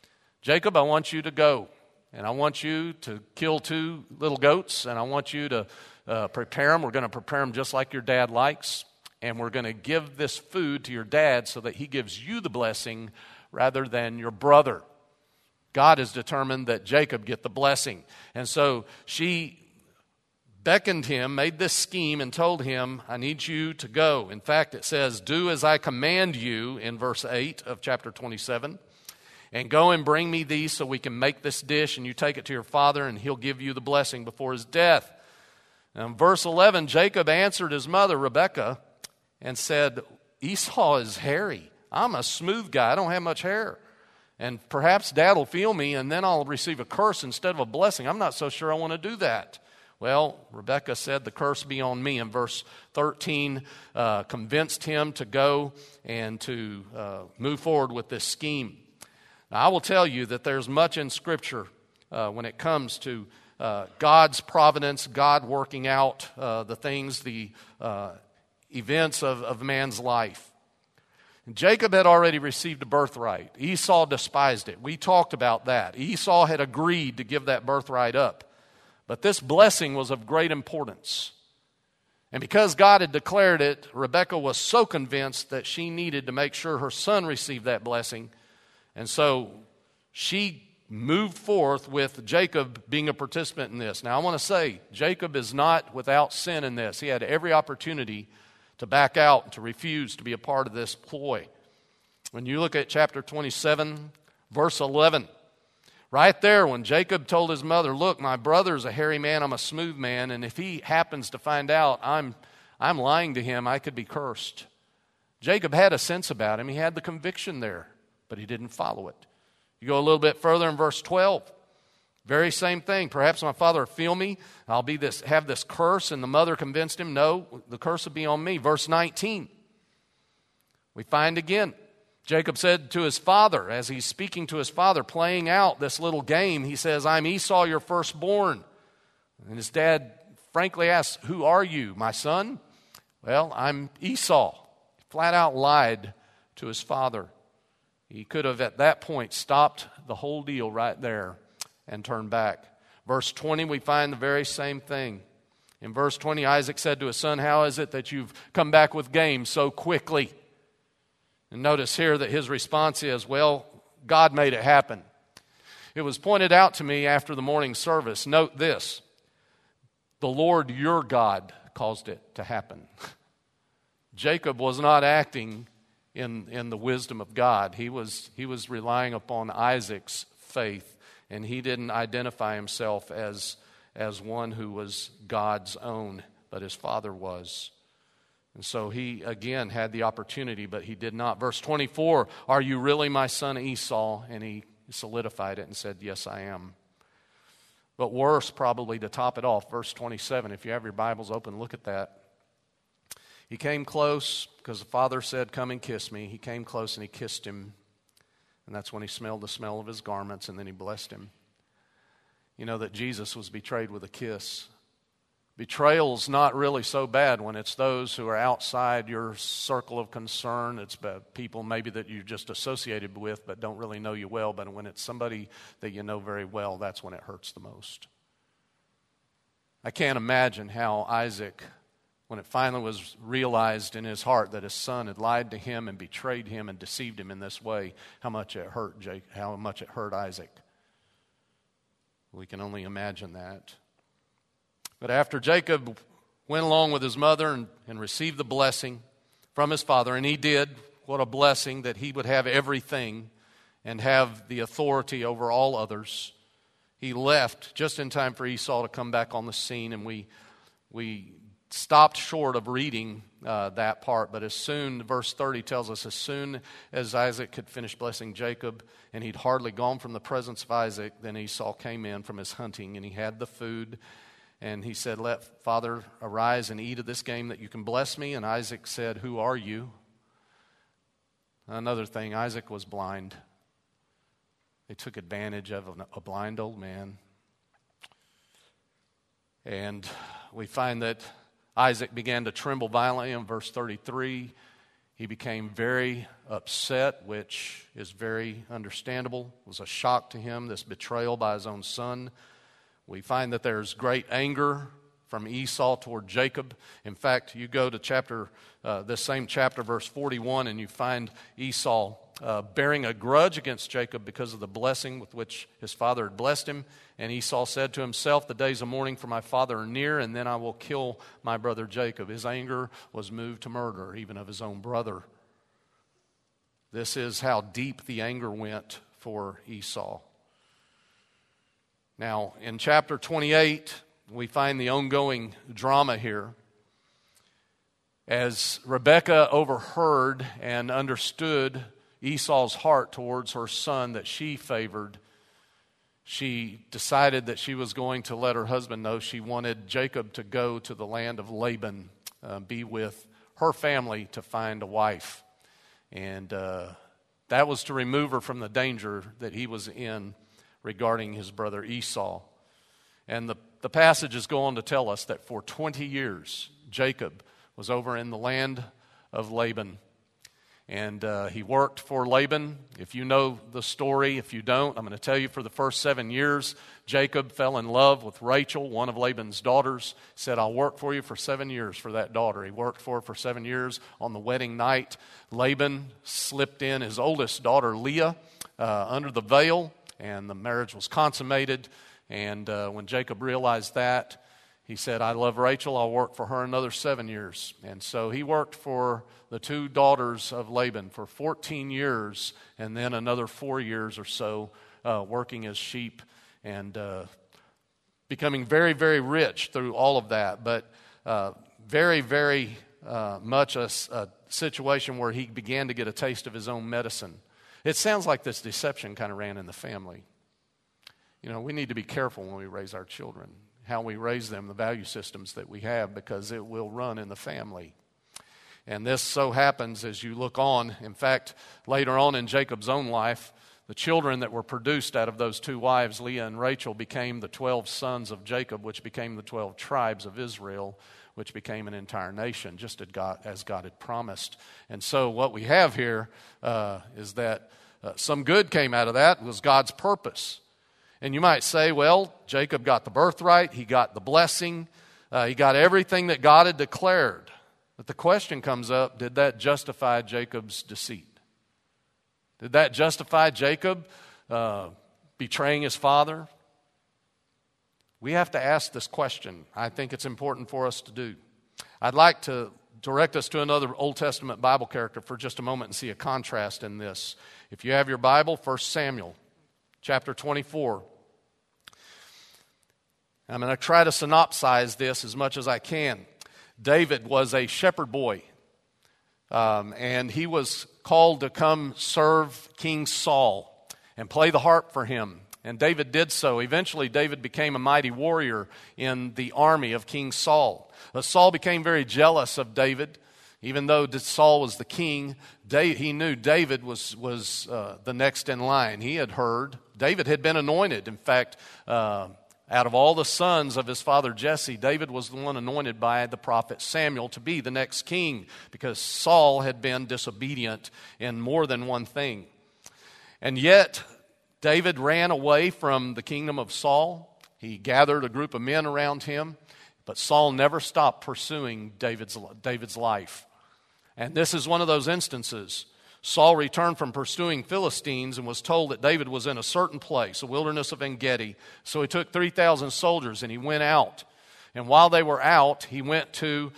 I want you to go, and I want you to kill 2 little goats, and I want you to prepare them. We're going to prepare them just like your dad likes, and we're going to give this food to your dad so that he gives you the blessing rather than your brother. God has determined that Jacob get the blessing. And so she beckoned him, made this scheme, and told him, I need you to go. In fact, it says, do as I command you in verse 8 of chapter 27. And go and bring me these so we can make this dish, and you take it to your father, and he'll give you the blessing before his death. Now, in verse 11, Jacob answered his mother, Rebekah, and said, Esau is hairy. I'm a smooth guy. I don't have much hair. And perhaps Dad will feel me, and then I'll receive a curse instead of a blessing. I'm not so sure I want to do that. Well, Rebekah said, the curse be on me. And verse 13 convinced him to go and to move forward with this scheme. Now, I will tell you that there's much in Scripture when it comes to God's providence, God working out the things, the events of man's life. Jacob had already received a birthright. Esau despised it. We talked about that. Esau had agreed to give that birthright up. But this blessing was of great importance. And because God had declared it, Rebekah was so convinced that she needed to make sure her son received that blessing. And so she moved forth with Jacob being a participant in this. Now I want to say, Jacob is not without sin in this. He had every opportunity to back out and to refuse to be a part of this ploy. When you look at chapter 27, verse 11, right there when Jacob told his mother, look, my brother's a hairy man, I'm a smooth man, and if he happens to find out I'm lying to him, I could be cursed. Jacob had a sense about him. He had the conviction there, but he didn't follow it. You go a little bit further in verse 12. Very same thing. Perhaps my father will feel me. I'll have this curse. And the mother convinced him, no, the curse will be on me. Verse 19. We find again, Jacob said to his father, as he's speaking to his father, playing out this little game, he says, I'm Esau, your firstborn. And his dad frankly asks, who are you, my son? Well, I'm Esau. He flat out lied to his father. He could have at that point stopped the whole deal right there and turned back. Verse 20, we find the very same thing. In verse 20, Isaac said to his son, "How is it that you've come back with game so quickly?" And notice here that his response is, "Well, God made it happen." It was pointed out to me after the morning service. Note this: the Lord your God caused it to happen. Jacob was not acting in the wisdom of God. He was relying upon Isaac's faith, and he didn't identify himself as one who was God's own, but his father was. And so he again had the opportunity, but he did not. Verse 24, "Are you really my son Esau?" And he solidified it and said, "Yes, I am." But worse, probably to top it off, verse 27, if you have your Bibles open, look at that. He came close because the father said, "Come and kiss me." He came close and he kissed him. And that's when he smelled the smell of his garments, and then he blessed him. You know that Jesus was betrayed with a kiss. Betrayal's not really so bad when it's those who are outside your circle of concern. It's people maybe that you're just associated with but don't really know you well. But when it's somebody that you know very well, that's when it hurts the most. I can't imagine how Isaac, when it finally was realized in his heart that his son had lied to him and betrayed him and deceived him in this way, how much it hurt Isaac. We can only imagine that. But after Jacob went along with his mother and received the blessing from his father, and he did, what a blessing that he would have everything and have the authority over all others. He left just in time for Esau to come back on the scene, and we stopped short of reading that part, but verse 30 tells us, as soon as Isaac had finished blessing Jacob, and he'd hardly gone from the presence of Isaac, then Esau came in from his hunting, and he had the food, and he said, "Let father arise and eat of this game that you can bless me." And Isaac said, "Who are you?" Another thing, Isaac was blind. They took advantage of a blind old man. And we find that Isaac began to tremble violently in verse 33. He became very upset, which is very understandable. It was a shock to him, this betrayal by his own son. We find that there's great anger from Esau toward Jacob. In fact, you go to this same chapter, verse 41, and you find Esau bearing a grudge against Jacob because of the blessing with which his father had blessed him. And Esau said to himself, "The days of mourning for my father are near, and then I will kill my brother Jacob." His anger was moved to murder, even of his own brother. This is how deep the anger went for Esau. Now, in chapter 28, we find the ongoing drama here. As Rebekah overheard and understood Esau's heart towards her son that she favored, she decided that she was going to let her husband know she wanted Jacob to go to the land of Laban, be with her family to find a wife. And that was to remove her from the danger that he was in regarding his brother Esau. And the passages go on to tell us that for 20 years, Jacob was over in the land of Laban. And he worked for Laban. If you know the story, if you don't, I'm going to tell you, for the first 7 years, Jacob fell in love with Rachel, one of Laban's daughters. Said, "I'll work for you for 7 years for that daughter." He worked for her for 7 years. On the wedding night, Laban slipped in his oldest daughter, Leah, under the veil, and the marriage was consummated. And when Jacob realized that, he said, "I love Rachel, I'll work for her another 7 years." And so he worked for the two daughters of Laban for 14 years, and then another 4 years or so working as sheep and becoming very, very rich through all of that. But very, very much a situation where he began to get a taste of his own medicine. It sounds like this deception kind of ran in the family. You know, we need to be careful when we raise our children, how we raise them, the value systems that we have, because it will run in the family. And this so happens as you look on. In fact, later on in Jacob's own life, the children that were produced out of those two wives, Leah and Rachel, became the 12 sons of Jacob, which became the 12 tribes of Israel, which became an entire nation, just as God had promised. And so what we have here is that some good came out of that. It was God's purpose. And you might say, well, Jacob got the birthright, he got the blessing, he got everything that God had declared. But the question comes up, did that justify Jacob's deceit? Did that justify Jacob betraying his father? We have to ask this question. I think it's important for us to do. I'd like to direct us to another Old Testament Bible character for just a moment and see a contrast in this. If you have your Bible, 1 Samuel chapter 24. I'm going to try to synopsize this as much as I can. David was a shepherd boy, and he was called to come serve King Saul and play the harp for him. And David did so. Eventually, David became a mighty warrior in the army of King Saul. Saul became very jealous of David. Even though Saul was the king, he knew David was the next in line. He had heard David had been anointed. In fact, out of all the sons of his father Jesse, David was the one anointed by the prophet Samuel to be the next king because Saul had been disobedient in more than one thing. And yet, David ran away from the kingdom of Saul. He gathered a group of men around him, but Saul never stopped pursuing David's life. And this is one of those instances. Saul returned from pursuing Philistines and was told that David was in a certain place, a wilderness of En-Gedi. So he took 3,000 soldiers and he went out. And while they were out, he went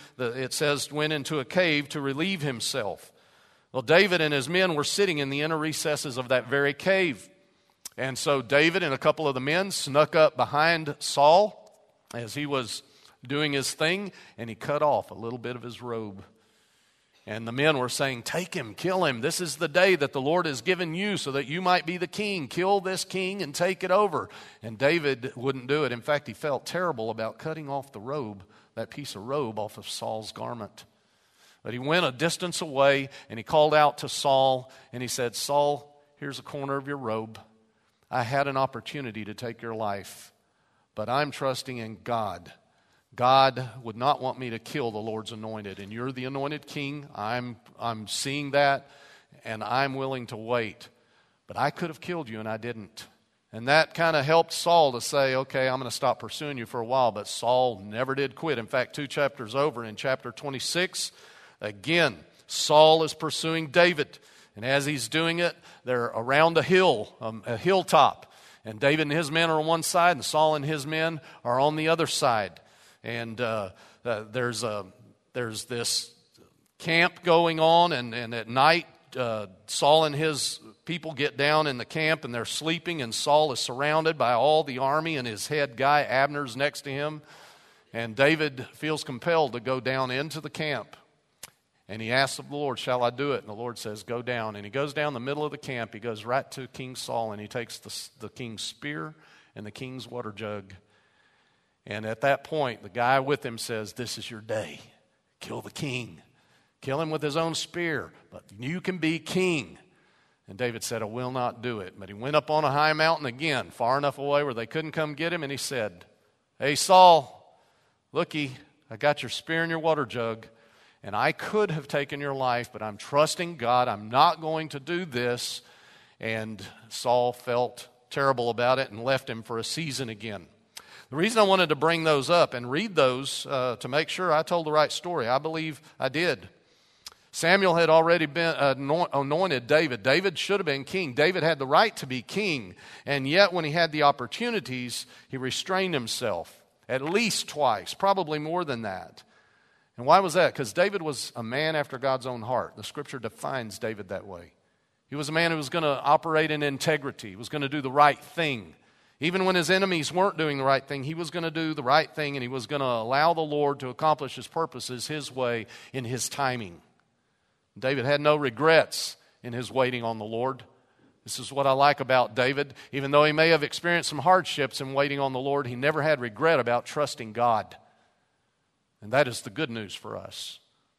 into a cave to relieve himself. Well, David and his men were sitting in the inner recesses of that very cave. And so David and a couple of the men snuck up behind Saul as he was doing his thing, and he cut off a little bit of his robe. And the men were saying, take him, kill him. This is the day that the Lord has given you so that you might be the king. Kill this king and take it over. And David wouldn't do it. In fact, he felt terrible about cutting off the robe, that piece of robe off of Saul's garment. But he went a distance away and he called out to Saul and he said, Saul, here's a corner of your robe. I had an opportunity to take your life, but I'm trusting in God. God would not want me to kill the Lord's anointed, and you're the anointed king. I'm seeing that, and I'm willing to wait. But I could have killed you, and I didn't. And that kind of helped Saul to say, okay, I'm going to stop pursuing you for a while. But Saul never did quit. In fact, 2 chapters over, in chapter 26, again, Saul is pursuing David. And as he's doing it, they're around a hilltop. And David and his men are on one side, and Saul and his men are on the other side. And there's this camp going on, and at night, Saul and his people get down in the camp, and they're sleeping, and Saul is surrounded by all the army, and his head guy, Abner's next to him. And David feels compelled to go down into the camp. And he asks of the Lord, shall I do it? And the Lord says, go down. And he goes down the middle of the camp. He goes right to King Saul, and he takes the king's spear and the king's water jug. And at that point, the guy with him says, this is your day. Kill the king. Kill him with his own spear, but you can be king. And David said, I will not do it. But he went up on a high mountain again, far enough away where they couldn't come get him. And he said, hey, Saul, looky, I got your spear and your water jug. And I could have taken your life, but I'm trusting God. I'm not going to do this. And Saul felt terrible about it and left him for a season again. The reason I wanted to bring those up and read those to make sure I told the right story, I believe I did. Samuel had already been anointed David. David should have been king. David had the right to be king. And yet when he had the opportunities, he restrained himself at least twice, probably more than that. And why was that? Because David was a man after God's own heart. The scripture defines David that way. He was a man who was going to operate in integrity. He was going to do the right thing. Even when his enemies weren't doing the right thing, he was going to do the right thing, and he was going to allow the Lord to accomplish his purposes his way in his timing. David had no regrets in his waiting on the Lord. This is what I like about David. Even though he may have experienced some hardships in waiting on the Lord, he never had regret about trusting God. And that is the good news for us.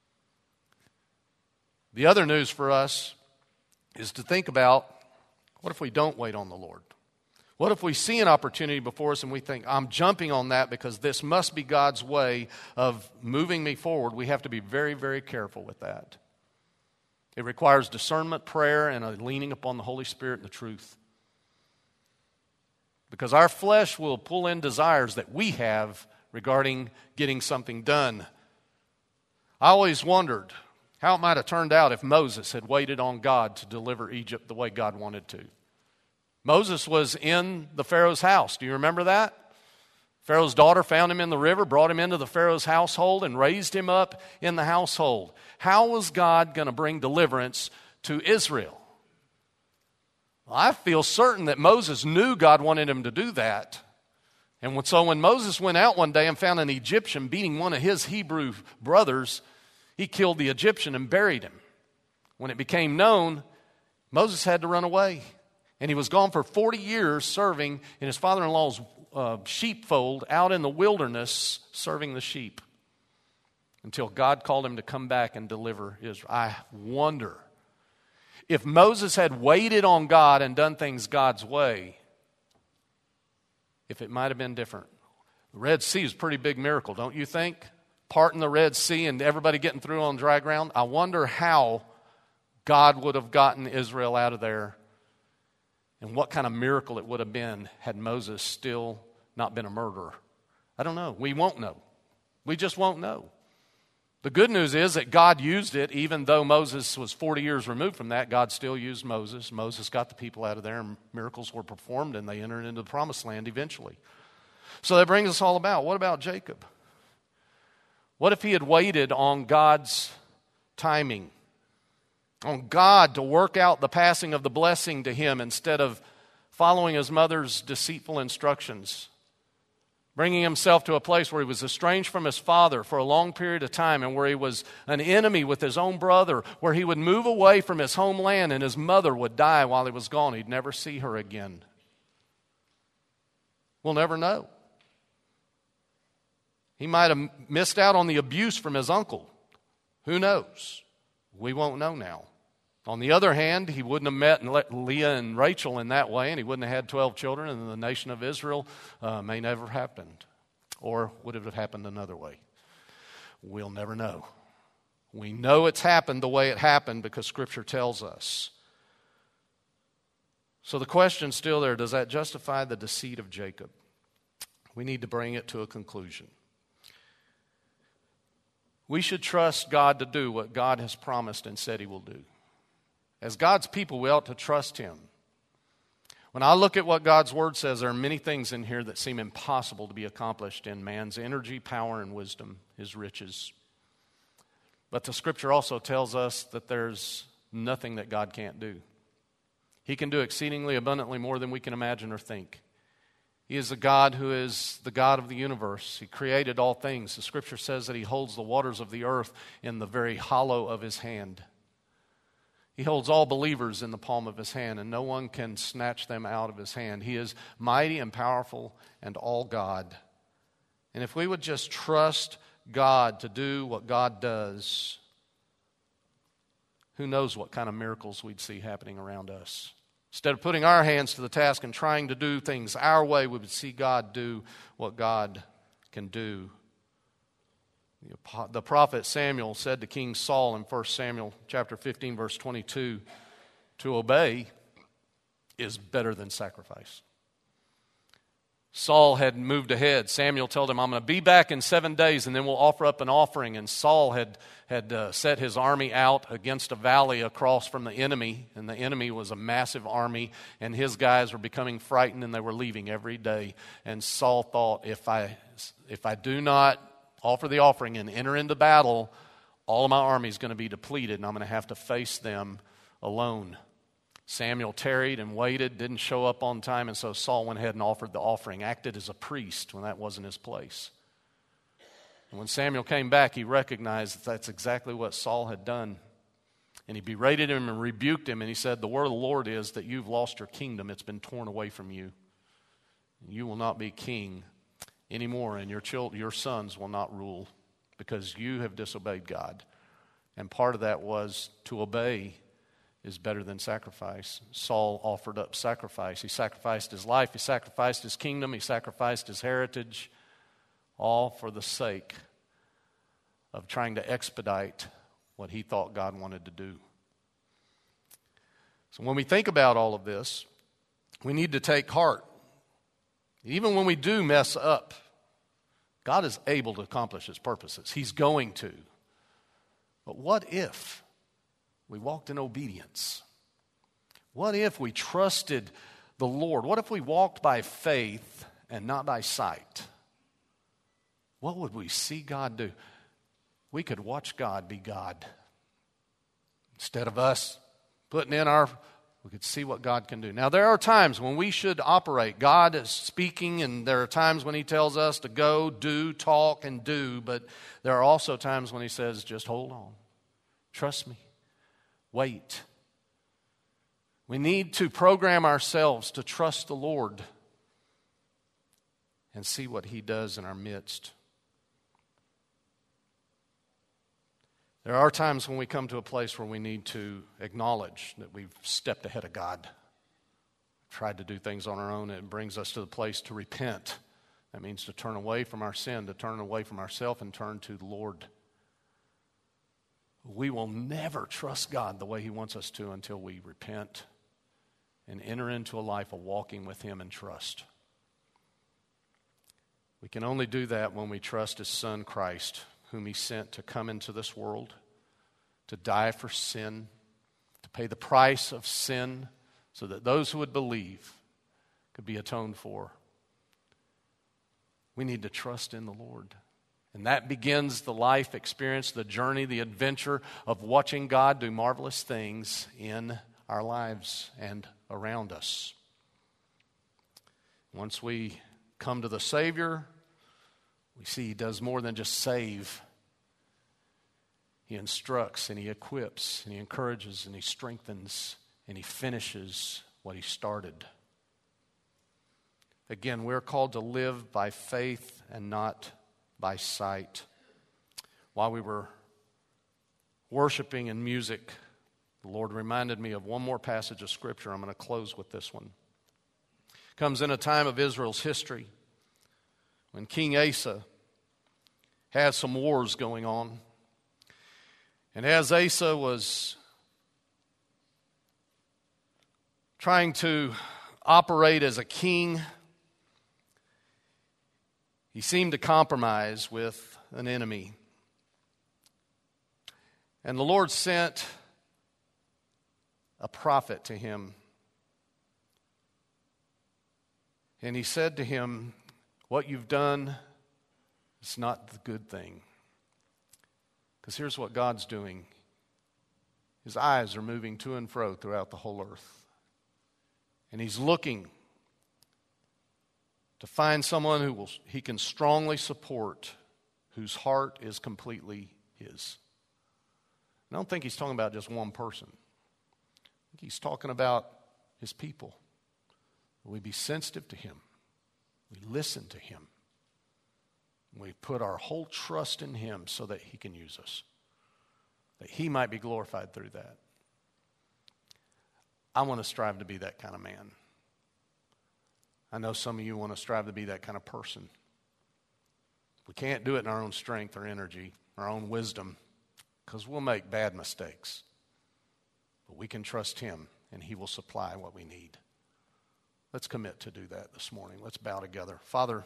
The other news for us is to think about, what if we don't wait on the Lord? What if we see an opportunity before us and we think, I'm jumping on that because this must be God's way of moving me forward? We have to be very, very careful with that. It requires discernment, prayer, and a leaning upon the Holy Spirit and the truth. Because our flesh will pull in desires that we have regarding getting something done. I always wondered how it might have turned out if Moses had waited on God to deliver Egypt the way God wanted to. Moses was in the Pharaoh's house. Do you remember that? Pharaoh's daughter found him in the river, brought him into the Pharaoh's household, and raised him up in the household. How was God going to bring deliverance to Israel? Well, I feel certain that Moses knew God wanted him to do that. And so when Moses went out one day and found an Egyptian beating one of his Hebrew brothers, he killed the Egyptian and buried him. When it became known, Moses had to run away. And he was gone for 40 years serving in his father-in-law's sheepfold out in the wilderness serving the sheep until God called him to come back and deliver Israel. I wonder if Moses had waited on God and done things God's way, if it might have been different. The Red Sea is a pretty big miracle, don't you think? Parting the Red Sea and everybody getting through on dry ground. I wonder how God would have gotten Israel out of there and what kind of miracle it would have been had Moses still not been a murderer. I don't know. We won't know. We just won't know. The good news is that God used it, even though Moses was 40 years removed from that, God still used Moses. Moses got the people out of there and miracles were performed and they entered into the promised land eventually. So that brings us all about. What about Jacob? What if he had waited on God's timing? On God to work out the passing of the blessing to him instead of following his mother's deceitful instructions, bringing himself to a place where he was estranged from his father for a long period of time and where he was an enemy with his own brother, where he would move away from his homeland and his mother would die while he was gone. He'd never see her again. We'll never know. He might have missed out on the abuse from his uncle. Who knows? We won't know now. On the other hand, he wouldn't have met Leah and Rachel in that way, and he wouldn't have had 12 children, and the nation of Israel may never have happened. Or would it have happened another way? We'll never know. We know it's happened the way it happened because Scripture tells us. So the question's still there, does that justify the deceit of Jacob? We need to bring it to a conclusion. We should trust God to do what God has promised and said he will do. As God's people, we ought to trust him. When I look at what God's word says, there are many things in here that seem impossible to be accomplished in man's energy, power, and wisdom, his riches. But the Scripture also tells us that there's nothing that God can't do. He can do exceedingly abundantly more than we can imagine or think. He is a God who is the God of the universe. He created all things. The Scripture says that he holds the waters of the earth in the very hollow of his hand. He holds all believers in the palm of his hand, and no one can snatch them out of his hand. He is mighty and powerful and all God. And if we would just trust God to do what God does, who knows what kind of miracles we'd see happening around us. Instead of putting our hands to the task and trying to do things our way, we would see God do what God can do. The prophet Samuel said to King Saul in 1 Samuel chapter 15, verse 22, to obey is better than sacrifice. Saul had moved ahead. Samuel told him, I'm going to be back in 7 days and then we'll offer up an offering. And Saul had set his army out against a valley across from the enemy. And the enemy was a massive army. And his guys were becoming frightened and they were leaving every day. And Saul thought, if I do not offer the offering and enter into battle, all of my army is going to be depleted and I'm going to have to face them alone. Samuel tarried and waited, didn't show up on time, and so Saul went ahead and offered the offering, acted as a priest when that wasn't his place. And when Samuel came back, he recognized that that's exactly what Saul had done. And he berated him and rebuked him, and he said, the word of the Lord is that you've lost your kingdom. It's been torn away from you. You will not be king anymore, and your sons will not rule because you have disobeyed God. And part of that was to obey is better than sacrifice. Saul offered up sacrifice. He sacrificed his life. He sacrificed his kingdom. He sacrificed his heritage, all for the sake of trying to expedite what he thought God wanted to do. So when we think about all of this, we need to take heart. Even when we do mess up, God is able to accomplish His purposes. He's going to. But what if we walked in obedience? What if we trusted the Lord? What if we walked by faith and not by sight? What would we see God do? We could watch God be God. Instead of us putting in we could see what God can do. Now, there are times when we should operate. God is speaking, and there are times when He tells us to go, do, talk, and do. But there are also times when He says, just hold on. Trust me. Wait. We need to program ourselves to trust the Lord and see what He does in our midst. There are times when we come to a place where we need to acknowledge that we've stepped ahead of God, tried to do things on our own, and it brings us to the place to repent. That means to turn away from our sin, to turn away from ourselves and turn to the Lord. We will never trust God the way He wants us to until we repent and enter into a life of walking with Him in trust. We can only do that when we trust His Son, Christ, whom He sent to come into this world, to die for sin, to pay the price of sin, so that those who would believe could be atoned for. We need to trust in the Lord. And that begins the life experience, the journey, the adventure of watching God do marvelous things in our lives and around us. Once we come to the Savior, we see He does more than just save. He instructs and He equips and He encourages and He strengthens and He finishes what He started. Again, we're called to live by faith and not by sight. While we were worshiping in music, the Lord reminded me of one more passage of Scripture. I'm going to close with this one. It comes in a time of Israel's history when King Asa had some wars going on. And as Asa was trying to operate as a king, he seemed to compromise with an enemy. And the Lord sent a prophet to him. And He said to him, what you've done is not the good thing. Because here's what God's doing. His eyes are moving to and fro throughout the whole earth. And He's looking to find someone He can strongly support, whose heart is completely His. And I don't think He's talking about just one person. I think He's talking about His people. We be sensitive to Him. We listen to Him. We put our whole trust in Him so that He can use us, that He might be glorified through that. I want to strive to be that kind of man. I know some of you want to strive to be that kind of person. We can't do it in our own strength or energy, our own wisdom, because we'll make bad mistakes. But we can trust Him, and He will supply what we need. Let's commit to do that this morning. Let's bow together. Father,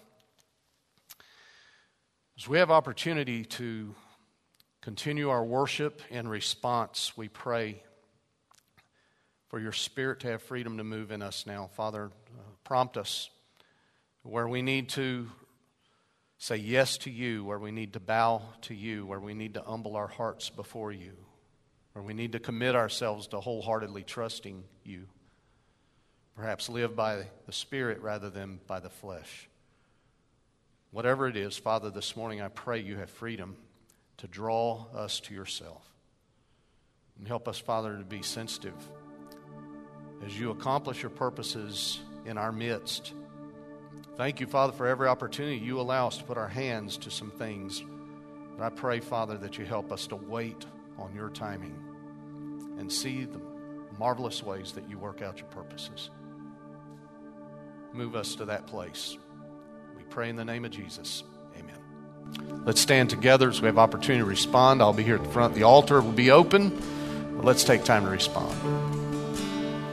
as we have opportunity to continue our worship in response, we pray for Your Spirit to have freedom to move in us now. Father, prompt us where we need to say yes to You, where we need to bow to You, where we need to humble our hearts before You, where we need to commit ourselves to wholeheartedly trusting You. Perhaps live by the Spirit rather than by the flesh. Whatever it is, Father, this morning I pray You have freedom to draw us to Yourself. And help us, Father, to be sensitive as You accomplish Your purposes in our midst. Thank You, Father, for every opportunity You allow us to put our hands to some things. But I pray, Father, that You help us to wait on Your timing and see the marvelous ways that You work out Your purposes. Move us to that place. We pray in the name of Jesus. Amen. Let's stand together as we have opportunity to respond. I'll be here at the front. The altar will be open. But let's take time to respond.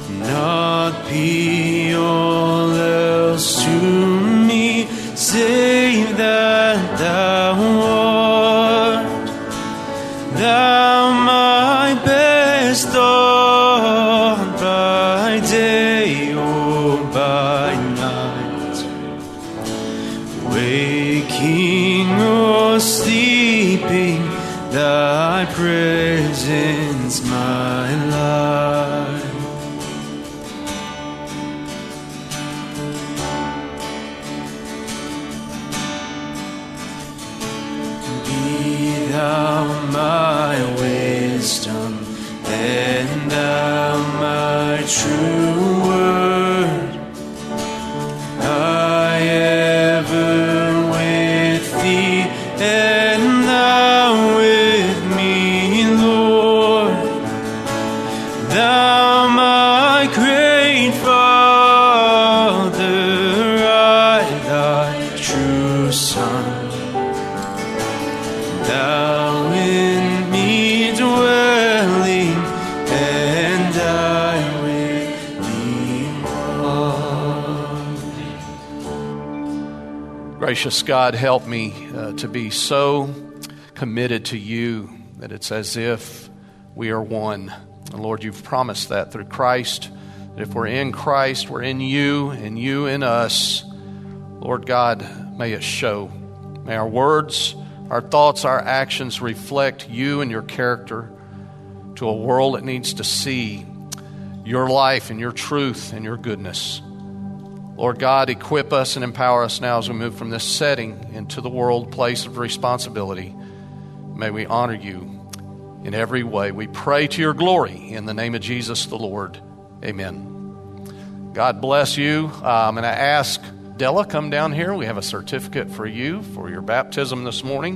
not be all else to me, save that thou art, thou my best thought by day or by night, waking or sleeping, thy presence my life. Be thou my wisdom, and thou my true word. I ever with thee, and thou with me, Lord. Thou my great Father, I thy true Son. Thou in me dwelling, and I with thee one. Gracious God, help me to be so committed to you that it's as if we are one. And Lord, you've promised that through Christ, that if we're in Christ, we're in you, and you in us. Lord God, may it show. May our words, our thoughts, our actions reflect you and your character to a world that needs to see your life and your truth and your goodness. Lord God, equip us and empower us now as we move from this setting into the world place of responsibility. May we honor you in every way. We pray to your glory in the name of Jesus the Lord. Amen. God bless you. I'm going to ask Della, come down here. We have a certificate for you for your baptism this morning.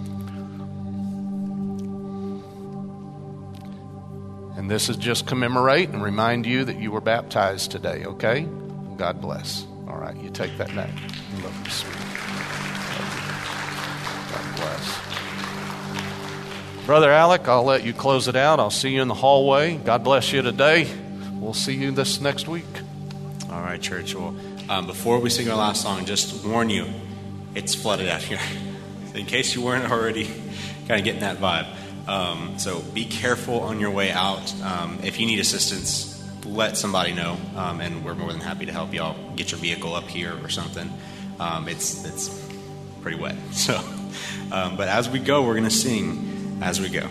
And this is just commemorate and remind you that you were baptized today, okay? God bless. All right, you take that back. Love you, sweet. God bless. Brother Alec, I'll let you close it out. I'll see you in the hallway. God bless you today. We'll see you this next week. All right, church. Well, before we sing our last song, just warn you, it's flooded out here. In case you weren't already kind of getting that vibe. So be careful on your way out. If you need assistance, let somebody know, and we're more than happy to help y'all get your vehicle up here or something. It's pretty wet. So, but as we go, we're going to sing as we go.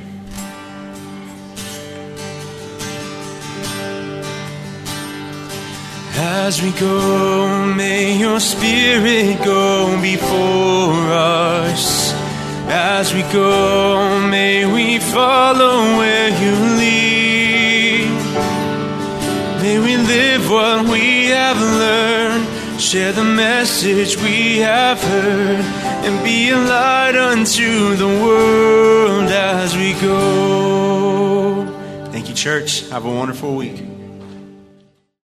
As we go, may your spirit go before us. As we go, may we follow where you lead. May we live what we have learned, share the message we have heard, and be a light unto the world as we go. Thank you, church. Have a wonderful week.